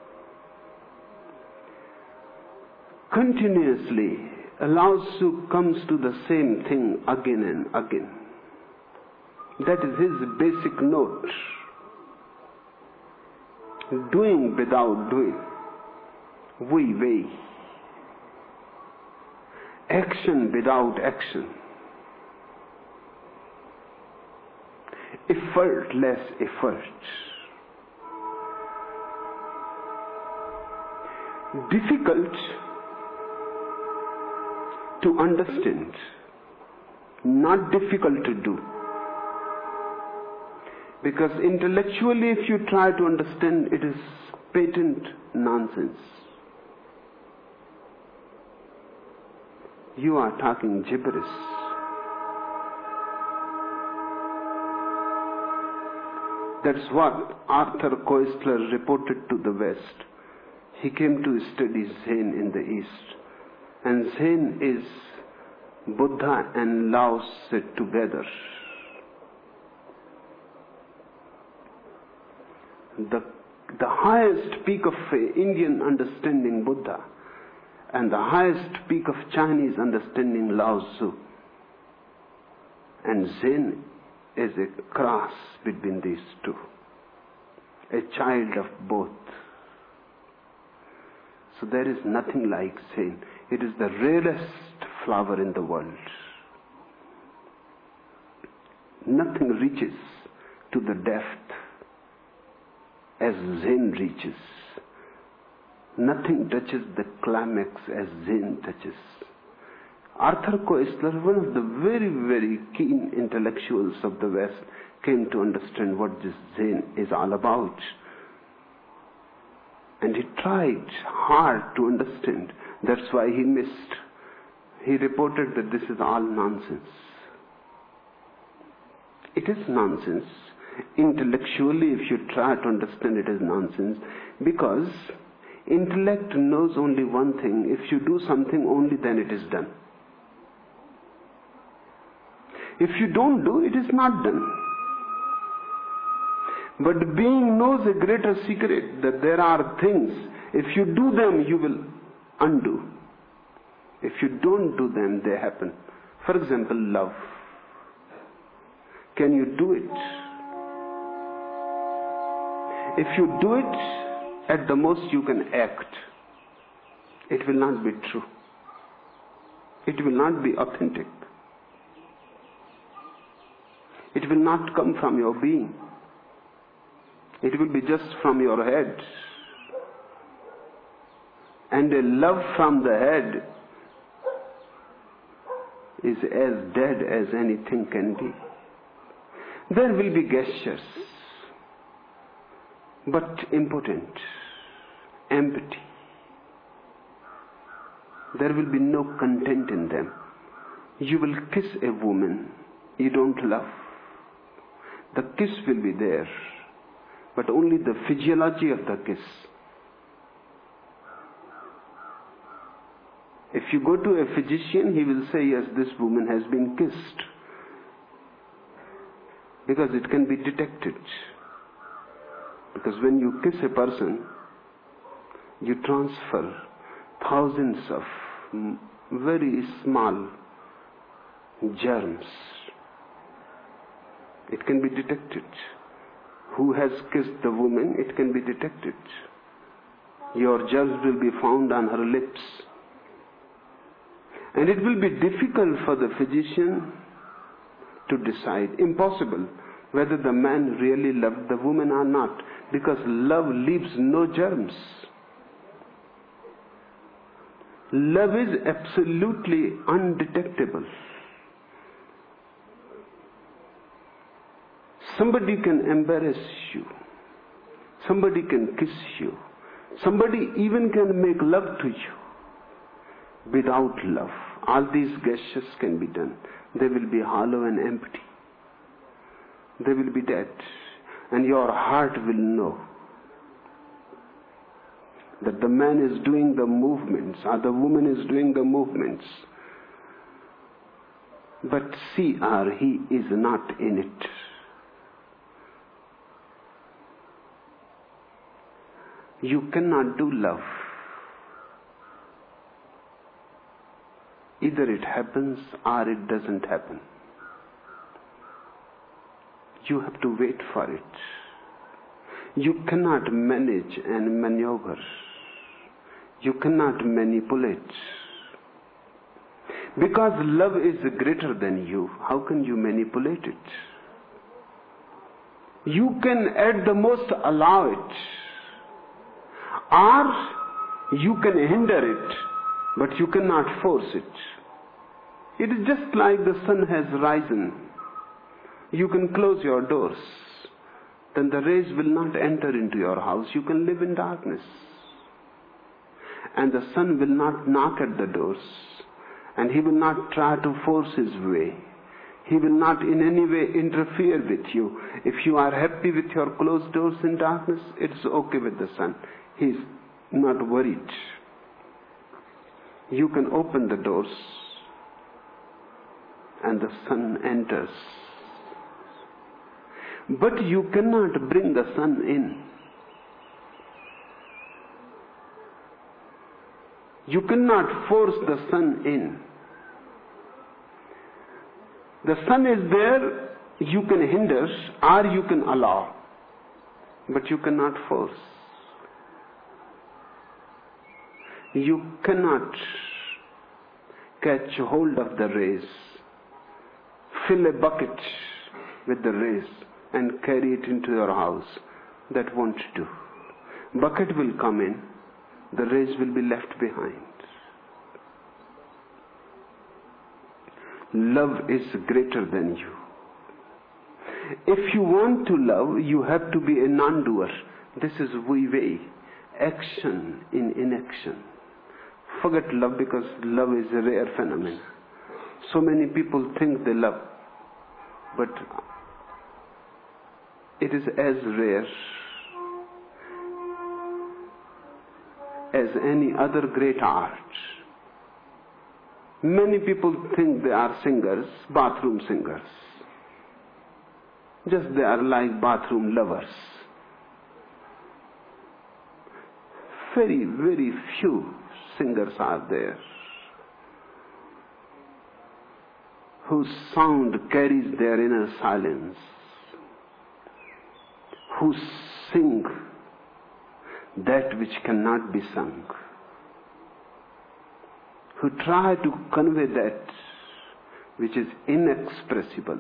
Continuously comes to the same thing again and again. That is his basic note. Doing without doing. Way. Action without action. Effortless effort. Difficult to understand, not difficult to do. Because intellectually, if you try to understand, it is patent nonsense. You are talking gibberish. That's what Arthur Koestler reported to the West. He came to study Zen in the East. And Zen is Buddha and Lao set together. The highest peak of Indian understanding Buddha and the highest peak of Chinese understanding Lao Tzu. And Zen is a cross between these two, a child of both. So there is nothing like Zen. It is the rarest flower in the world. Nothing reaches to the depth as Zen reaches. Nothing touches the climax as Zen touches. Arthur Koestler, one of the very, very keen intellectuals of the West, came to understand what this Zen is all about. And he tried hard to understand. That's why he missed. He reported that this is all nonsense. It is nonsense. Intellectually, if you try to understand, it is nonsense. Because intellect knows only one thing. If you do something, only then it is done. If you don't do, it is not done. But being knows a greater secret, that there are things, if you do them, you will undo. If you don't do them, they happen. For example, love. Can you do it? If you do it, at the most you can act. It will not be true. It will not be authentic. It will not come from your being. It will be just from your head. And a love from the head is as dead as anything can be. There will be gestures, but impotent, empty. There will be no content in them. You will kiss a woman you don't love. The kiss will be there, but only the physiology of the kiss. If you go to a physician, he will say, yes, this woman has been kissed. Because it can be detected. Because when you kiss a person, you transfer thousands of very small germs. It can be detected. Who has kissed the woman, it can be detected. Your germs will be found on her lips. And it will be difficult for the physician to decide, impossible, whether the man really loved the woman or not, because love leaves no germs. Love is absolutely undetectable. Somebody can embarrass you. Somebody can kiss you. Somebody even can make love to you. Without love, all these gestures can be done. They will be hollow and empty. They will be dead. And your heart will know that the man is doing the movements or the woman is doing the movements. But she or he is not in it. You cannot do love. Either it happens or it doesn't happen. You have to wait for it. You cannot manage and maneuver. You cannot manipulate. Because love is greater than you, how can you manipulate it? You can at the most allow it. Or you can hinder it, but you cannot force it. It is just like the sun has risen. You can close your doors, then the rays will not enter into your house. You can live in darkness. And the sun will not knock at the doors. And he will not try to force his way. He will not in any way interfere with you. If you are happy with your closed doors in darkness, it's okay with the sun. He's not worried. You can open the doors and the sun enters. But you cannot bring the sun in. You cannot force the sun in. The sun is there, you can hinder or you can allow, but you cannot force. You cannot catch hold of the rays, fill a bucket with the rays and carry it into your house. That won't do. Bucket will come in, the rays will be left behind. Love is greater than you. If you want to love, you have to be a non-doer. This is Wu Wei, action in inaction. Forget love, because love is a rare phenomenon. So many people think they love, but it is as rare as any other great art. Many people think they are singers, bathroom singers. Just they are like bathroom lovers. Very, very few singers are there whose sound carries their inner silence, who sing that which cannot be sung, who try to convey that which is inexpressible,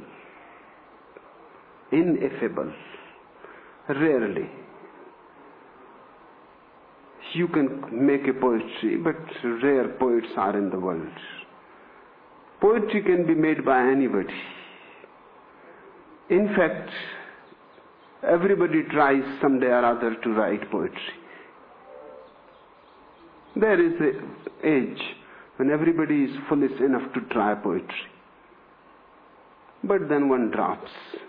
ineffable. Rarely. You can make a poetry, but rare poets are in the world. Poetry can be made by anybody. In fact, everybody tries someday or other to write poetry. There is an age when everybody is foolish enough to try poetry. But then one drops.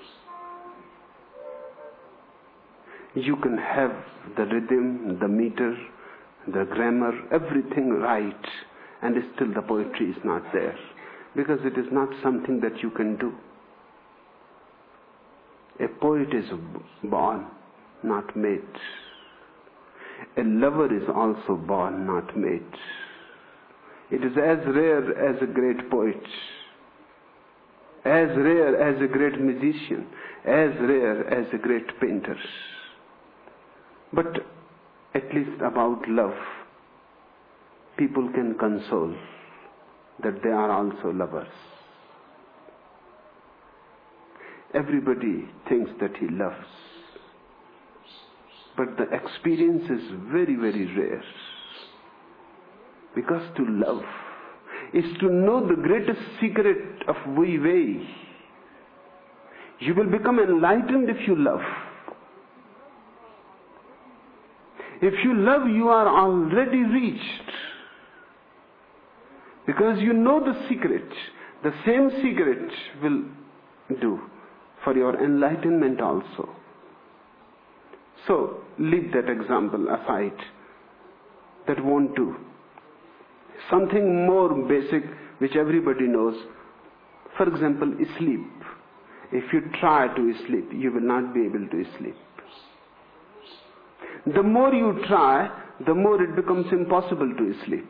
You can have the rhythm, the meter, the grammar, everything right, and still the poetry is not there. Because it is not something that you can do. A poet is born, not made. A lover is also born, not made. It is as rare as a great poet, as rare as a great musician, as rare as a great painter. But at least about love, people can console that they are also lovers. Everybody thinks that he loves, but the experience is very, very rare. Because to love is to know the greatest secret of Wu Wei. You will become enlightened if you love. If you love, you are already reached. Because you know the secret. The same secret will do for your enlightenment also. So, leave that example aside. That won't do. Something more basic which everybody knows. For example, sleep. If you try to sleep, you will not be able to sleep. The more you try, the more it becomes impossible to sleep.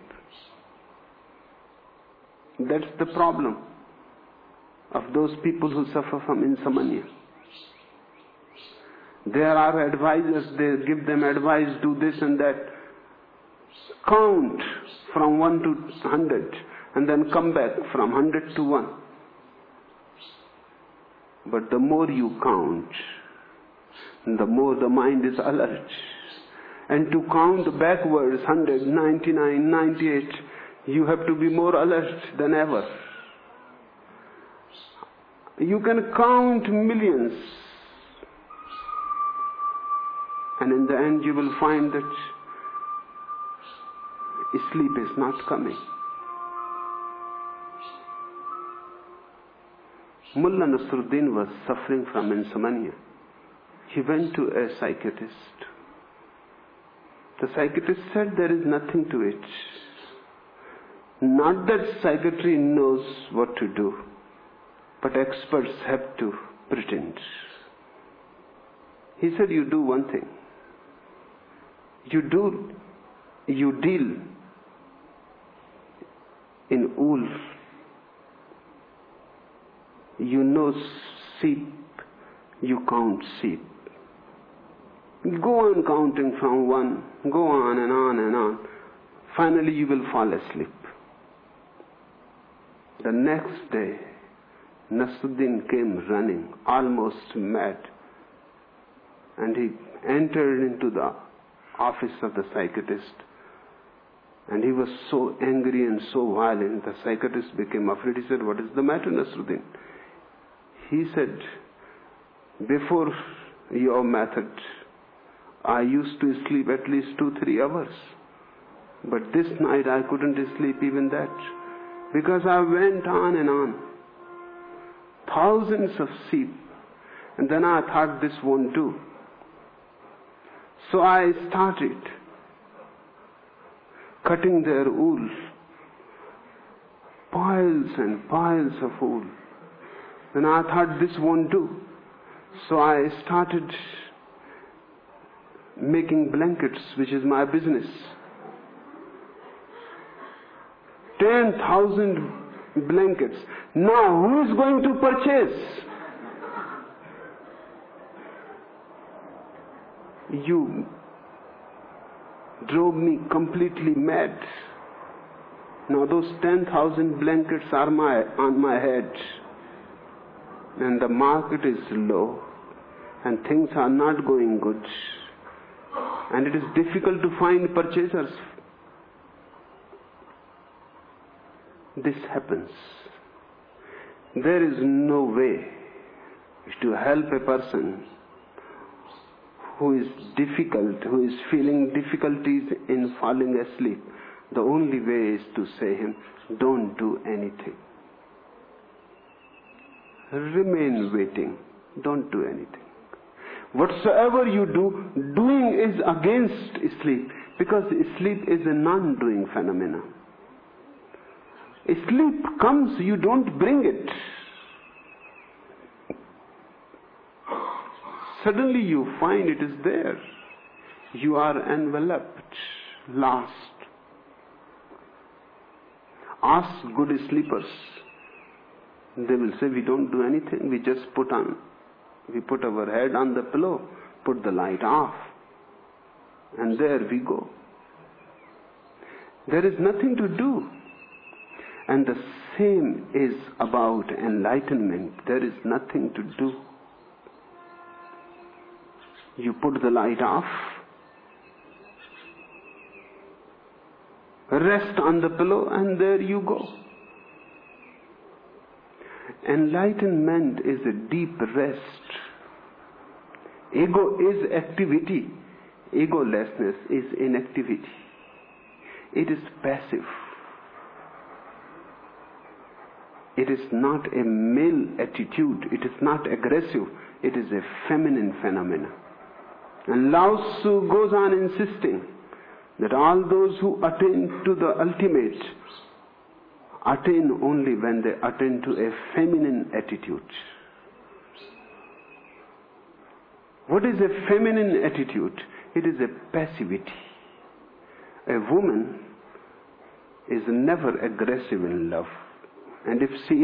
That's the problem of those people who suffer from insomnia. There are advisors, they give them advice, do this and that. Count from 1 to 100 and then come back from 100 to 1. But the more you count, the more the mind is alert. And to count backwards 100, 99, 98, you have to be more alert than ever. You can count millions, And in the end you will find that sleep is not coming. Mullah Nasruddin was suffering from insomnia. He went to a psychiatrist. The psychiatrist said there is nothing to it. Not that psychiatry knows what to do, but experts have to pretend. He said, you do one thing. You deal in wool. You know sheep, you count sheep. Go on counting from one, go on and on and on. Finally you will fall asleep. The next day, Nasruddin came running, almost mad. And he entered into the office of the psychiatrist. And he was so angry and so violent, the psychiatrist became afraid. He said, what is the matter, Nasruddin? He said, before your method, I used to sleep at least 2-3 hours. But this night I couldn't sleep even that. Because I went on and on. Thousands of sheep. And then I thought this won't do. So I started cutting their wool. Piles and piles of wool. Then I thought this won't do. So I started making blankets, which is my business. 10,000 blankets. Now who is going to purchase? You drove me completely mad. Now those 10,000 blankets are on my head. And the market is low. And things are not going good. And it is difficult to find purchasers. This happens. There is no way to help a person who is difficult, who is feeling difficulties in falling asleep. The only way is to say him, don't do anything. Remain waiting. Don't do anything. Whatsoever you do, doing is against sleep, because sleep is a non-doing phenomenon. Sleep comes, you don't bring it. Suddenly you find it is there. You are enveloped, lost. Ask good sleepers. They will say, we don't do anything, we just put our head on the pillow, put the light off, and there we go. There is nothing to do. And the same is about enlightenment. There is nothing to do. You put the light off, rest on the pillow, and there you go. Enlightenment is a deep rest. Ego is activity. Egolessness is inactivity. It is passive. It is not a male attitude. It is not aggressive. It is a feminine phenomenon. And Lao Tzu goes on insisting that all those who attain to the ultimate attain only when they attain to a feminine attitude. What is a feminine attitude? It is a passivity. A woman is never aggressive in love. And if she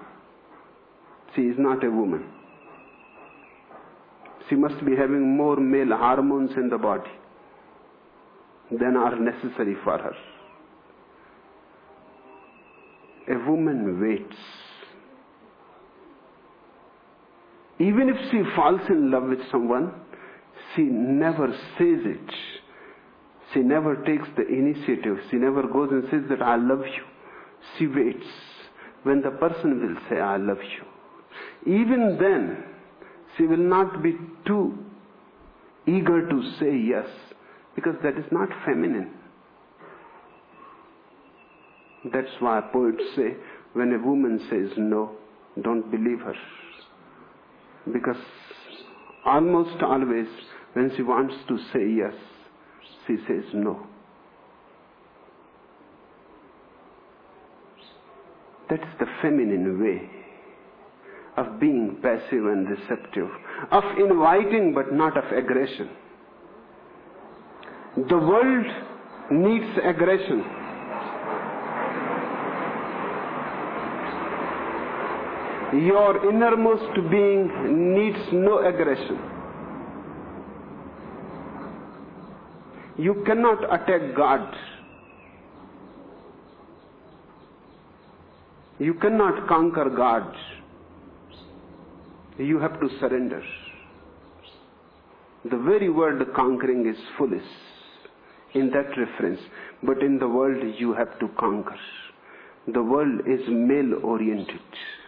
is not a woman. She must be having more male hormones in the body than are necessary for her. A woman waits. Even if she falls in love with someone, she never says it. She never takes the initiative. She never goes and says that I love you. She waits when the person will say I love you. Even then, she will not be too eager to say yes, because that is not feminine. That's why poets say, when a woman says no, don't believe her. Because almost always when she wants to say yes, she says no. That's the feminine way of being passive and receptive, of inviting but not of aggression. The world needs aggression. Your innermost being needs no aggression. You cannot attack God. You cannot conquer God. You have to surrender. The very word conquering is foolish in that reference. But in the world you have to conquer. The world is male-oriented.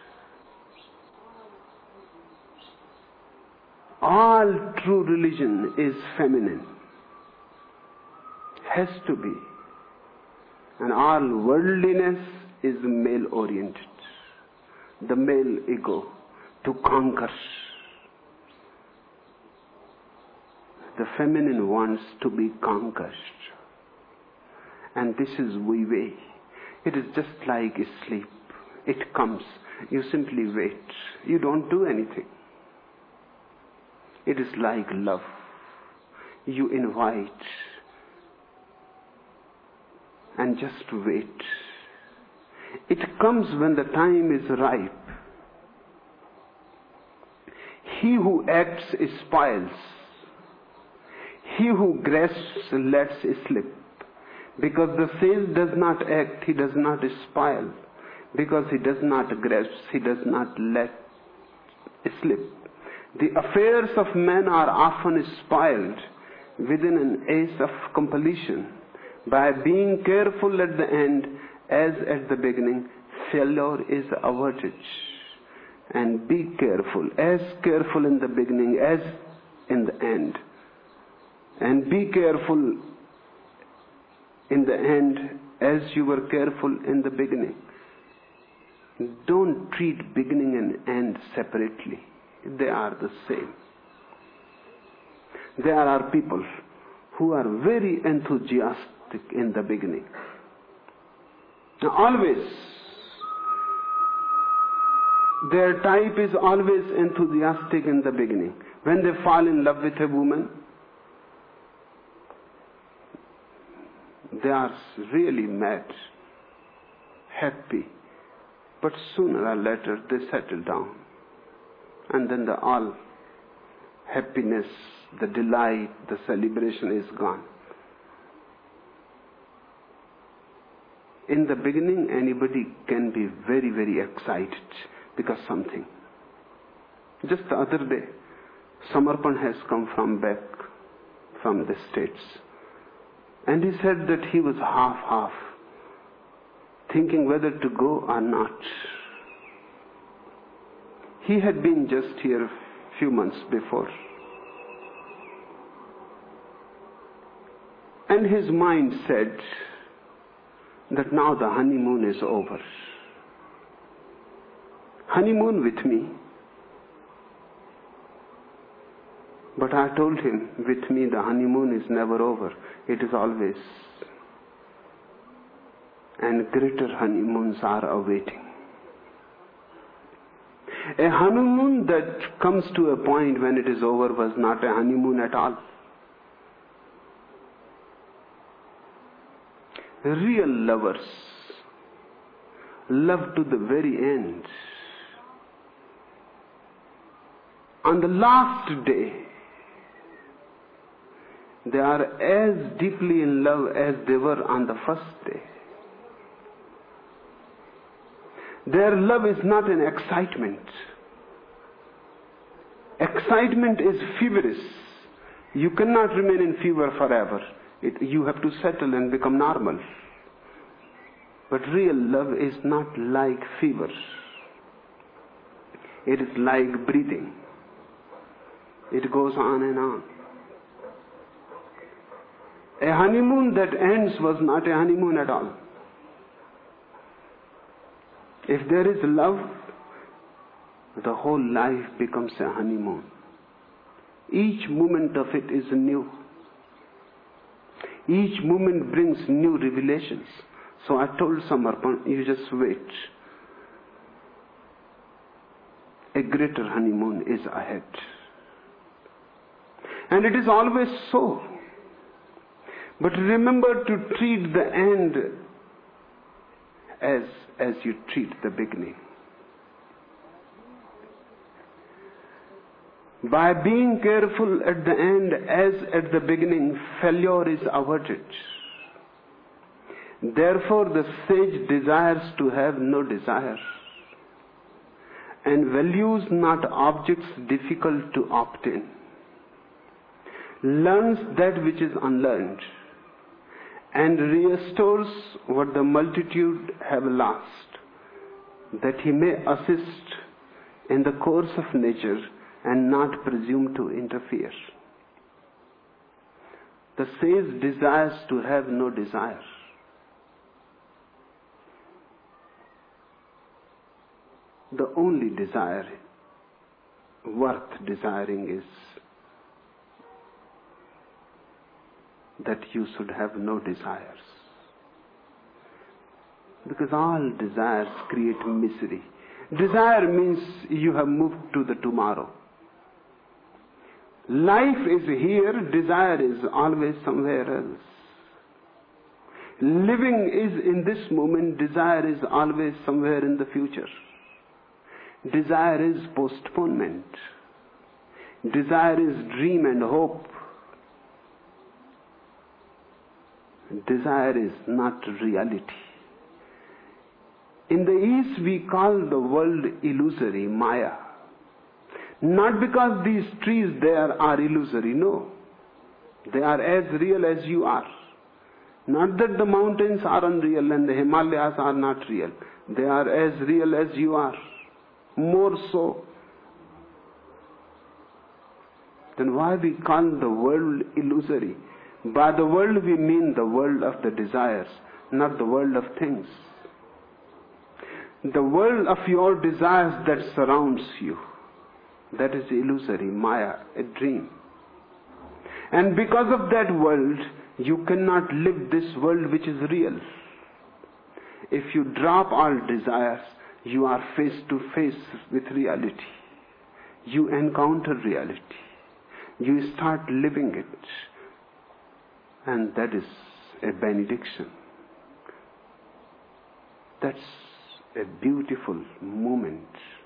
All true religion is feminine. Has to be. And all worldliness is male-oriented. The male ego to conquer. The feminine wants to be conquered. And this is way. It is just like sleep. It comes. You simply wait. You don't do anything. It is like love. You invite and just wait. It comes when the time is ripe. He who acts spoils. He who grasps lets slip. Because the sage does not act, he does not spoil. Because he does not grasp, he does not let slip. The affairs of men are often spoiled within an ace of completion. By being careful at the end as at the beginning, failure is averted. And be careful, as careful in the beginning as in the end. And be careful in the end as you were careful in the beginning. Don't treat beginning and end separately. They are the same. There are people who are very enthusiastic in the beginning. Now, always, their type is always enthusiastic in the beginning. When they fall in love with a woman, they are really mad, happy. But sooner or later they settle down. And then the all happiness, the delight, the celebration is gone. In the beginning, anybody can be very, very excited because something. Just the other day, Samarpan has come back from the States. And he said that he was half, thinking whether to go or not. He had been just here a few months before. And his mind said that now the honeymoon is over. Honeymoon with me. But I told him, with me the honeymoon is never over. It is always. And greater honeymoons are awaiting. A honeymoon that comes to a point when it is over was not a honeymoon at all. Real lovers love to the very end. On the last day, they are as deeply in love as they were on the first day. Their love is not an excitement. Excitement is feverish. You cannot remain in fever forever. You have to settle and become normal. But real love is not like fever. It is like breathing. It goes on and on. A honeymoon that ends was not a honeymoon at all. If there is love, the whole life becomes a honeymoon. Each moment of it is new. Each moment brings new revelations. So I told Samarpan, you just wait. A greater honeymoon is ahead. And it is always so. But remember to treat the end as you treat the beginning. By being careful at the end as at the beginning, failure is averted. Therefore the sage desires to have no desire, and values not objects difficult to obtain. Learns that which is unlearned, and restores what the multitude have lost, that he may assist in the course of nature and not presume to interfere. The sage desires to have no desire. The only desire worth desiring is that you should have no desires. Because all desires create misery. Desire means you have moved to the tomorrow. Life is here, desire is always somewhere else. Living is in this moment, desire is always somewhere in the future. Desire is postponement. Desire is dream and hope. Desire is not reality. In the East we call the world illusory, Maya. Not because these trees there are illusory, no. They are as real as you are. Not that the mountains are unreal and the Himalayas are not real. They are as real as you are. More so. Then why we call the world illusory? By the world we mean the world of the desires, not the world of things. The world of your desires that surrounds you, that is illusory, Maya, a dream. And because of that world, you cannot live this world which is real. If you drop all desires, you are face to face with reality. You encounter reality. You start living it. And that is a benediction. That's a beautiful moment.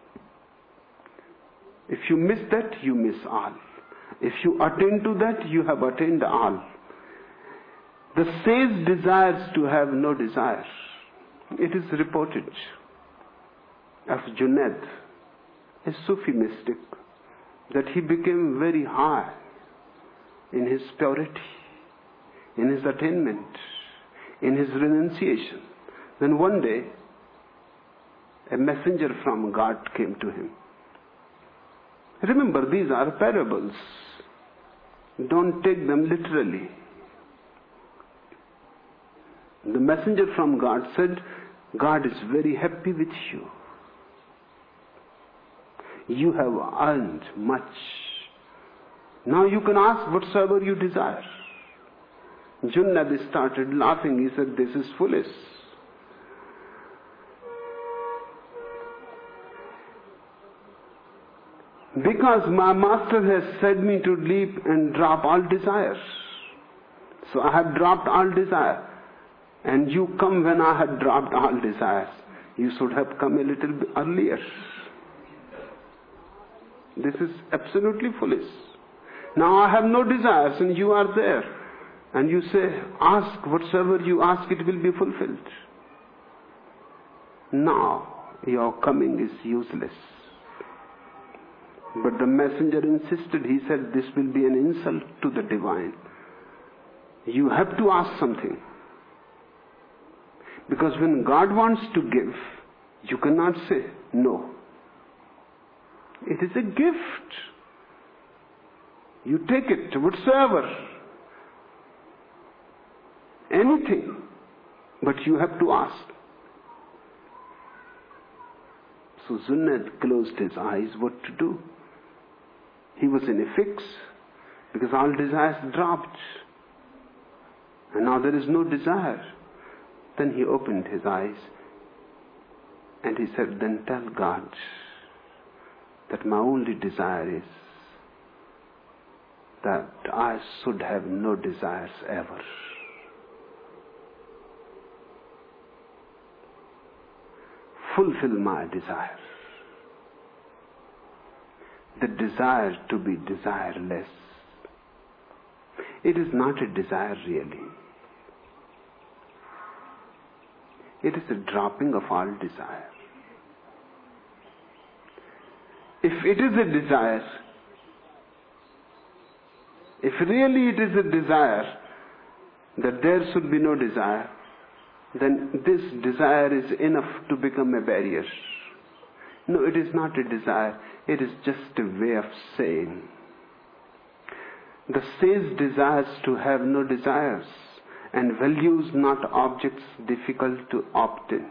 If you miss that, you miss all. If you attain to that, you have attained all. The sage desires to have no desire. It is reported of Junaid, a Sufi mystic, that he became very high in his purity, in his attainment, in his renunciation. Then one day, a messenger from God came to him. Remember, these are parables. Don't take them literally. The messenger from God said, God is very happy with you. You have earned much. Now you can ask whatsoever you desire. Junaid started laughing. He said, this is foolish. Because my master has said me to leap and drop all desires. So I have dropped all desire. And you come when I had dropped all desires. You should have come a little bit earlier. This is absolutely foolish. Now I have no desires and you are there. And you say, ask whatsoever you ask, it will be fulfilled. Now your coming is useless. But the messenger insisted. He said, this will be an insult to the divine. You have to ask something. Because when God wants to give, you cannot say no. It is a gift. You take it, whatsoever. anything, but you have to ask. So Zunnad closed his eyes. What to do? He was in a fix because all desires dropped. And now there is no desire. Then he opened his eyes and he said, then tell God that my only desire is that I should have no desires ever. Fulfill my desire. The desire to be desireless. It is not a desire really. It is a dropping of all desire. If it is a desire, if really it is a desire that there should be no desire, then this desire is enough to become a barrier. No, it is not a desire. It is just a way of saying. The sage desires to have no desires and values not objects difficult to obtain.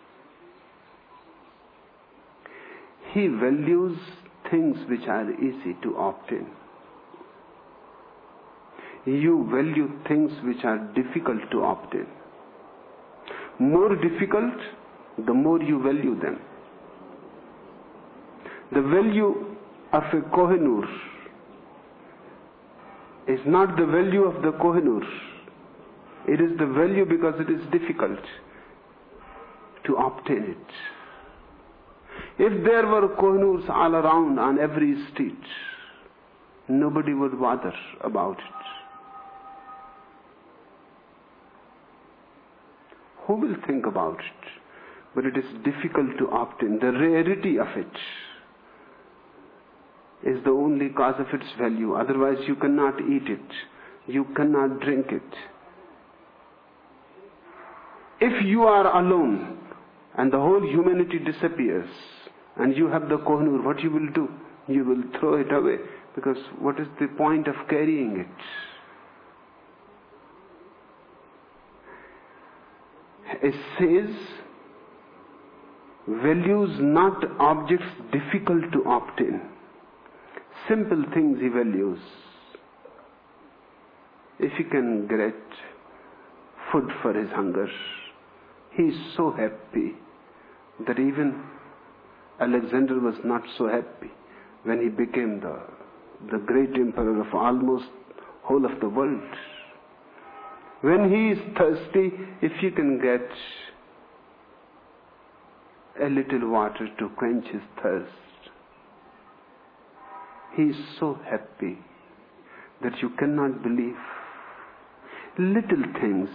He values things which are easy to obtain. You value things which are difficult to obtain. More difficult, the more you value them. The value of a Kohinoor is not the value of the Kohinoor. It is the value because it is difficult to obtain it. If there were Kohinoors all around on every street, nobody would bother about it. Who will think about it? But it is difficult to obtain. The rarity of it is the only cause of its value. Otherwise you cannot eat it. You cannot drink it. If you are alone and the whole humanity disappears and you have the Kohinoor, what you will do? You will throw it away. Because what is the point of carrying it? A sage values not objects difficult to obtain. Simple things he values. If he can get food for his hunger, he is so happy that even Alexander was not so happy when he became the great emperor of almost whole of the world. When he is thirsty, if he can get a little water to quench his thirst, he is so happy that you cannot believe. Little things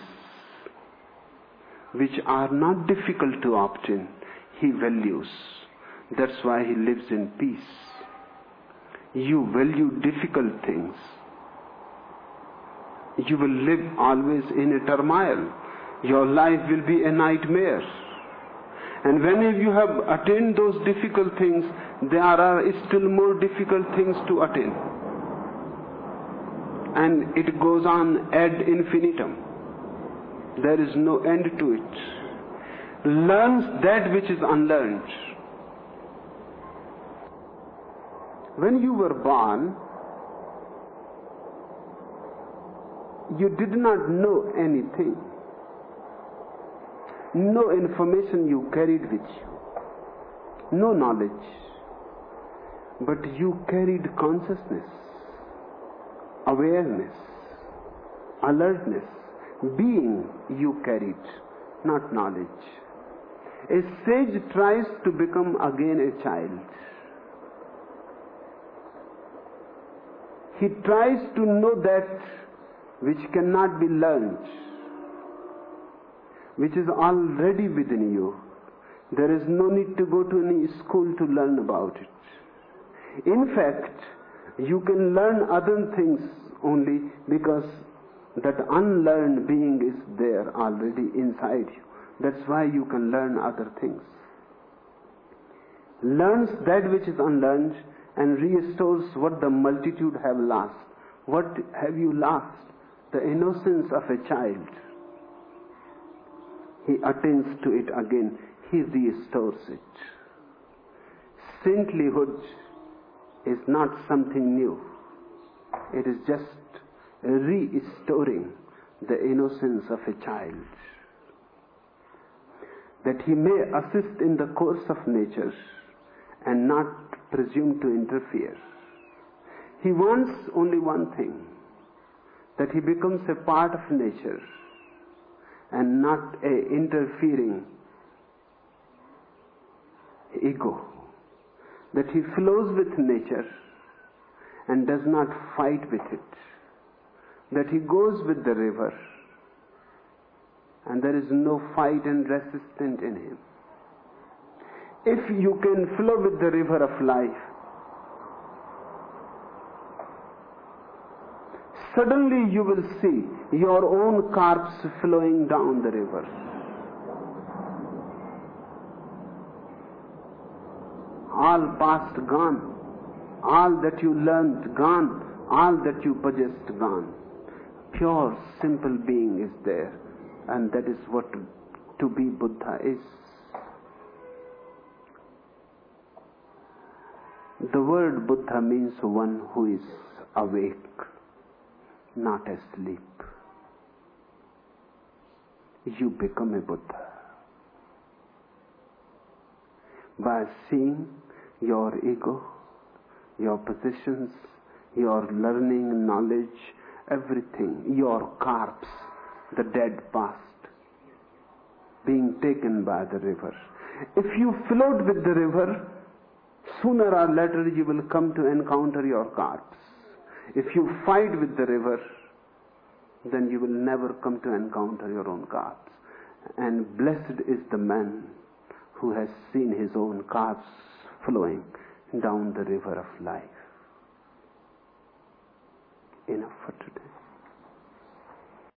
which are not difficult to obtain, he values. That's why he lives in peace. You value difficult things. You will live always in a turmoil. Your life will be a nightmare. And when you have attained those difficult things, there are still more difficult things to attain. And it goes on ad infinitum. There is no end to it. Learns that which is unlearned. When you were born, you did not know anything. No information you carried with you. No knowledge. But you carried consciousness, awareness, alertness, being you carried, not knowledge. A sage tries to become again a child. He tries to know that which cannot be learned, which is already within you. There is no need to go to any school to learn about it. In fact, you can learn other things only because that unlearned being is there already inside you. That's why you can learn other things. Learns that which is unlearned and restores what the multitude have lost. What have you lost? The innocence of a child. he attains to it again, he restores it. Saintlyhood is not something new. It is just restoring the innocence of a child, that he may assist in the course of nature and not presume to interfere. He wants only one thing, that he becomes a part of nature and not a interfering ego, that he flows with nature and does not fight with it, that he goes with the river and there is no fight and resistance in him. If you can flow with the river of life, suddenly you will see your own corpse flowing down the river. All past gone, all that you learned gone, all that you possessed gone. Pure, simple being is there, and that is what to be Buddha is. The word Buddha means one who is awake, not asleep. You become a Buddha by seeing your ego, your positions, your learning, knowledge, everything, your corpse, the dead past, being taken by the river. If you float with the river, sooner or later you will come to encounter your corpse. If you fight with the river, then you will never come to encounter your own corpse. And blessed is the man who has seen his own corpse flowing down the river of life. Enough for today.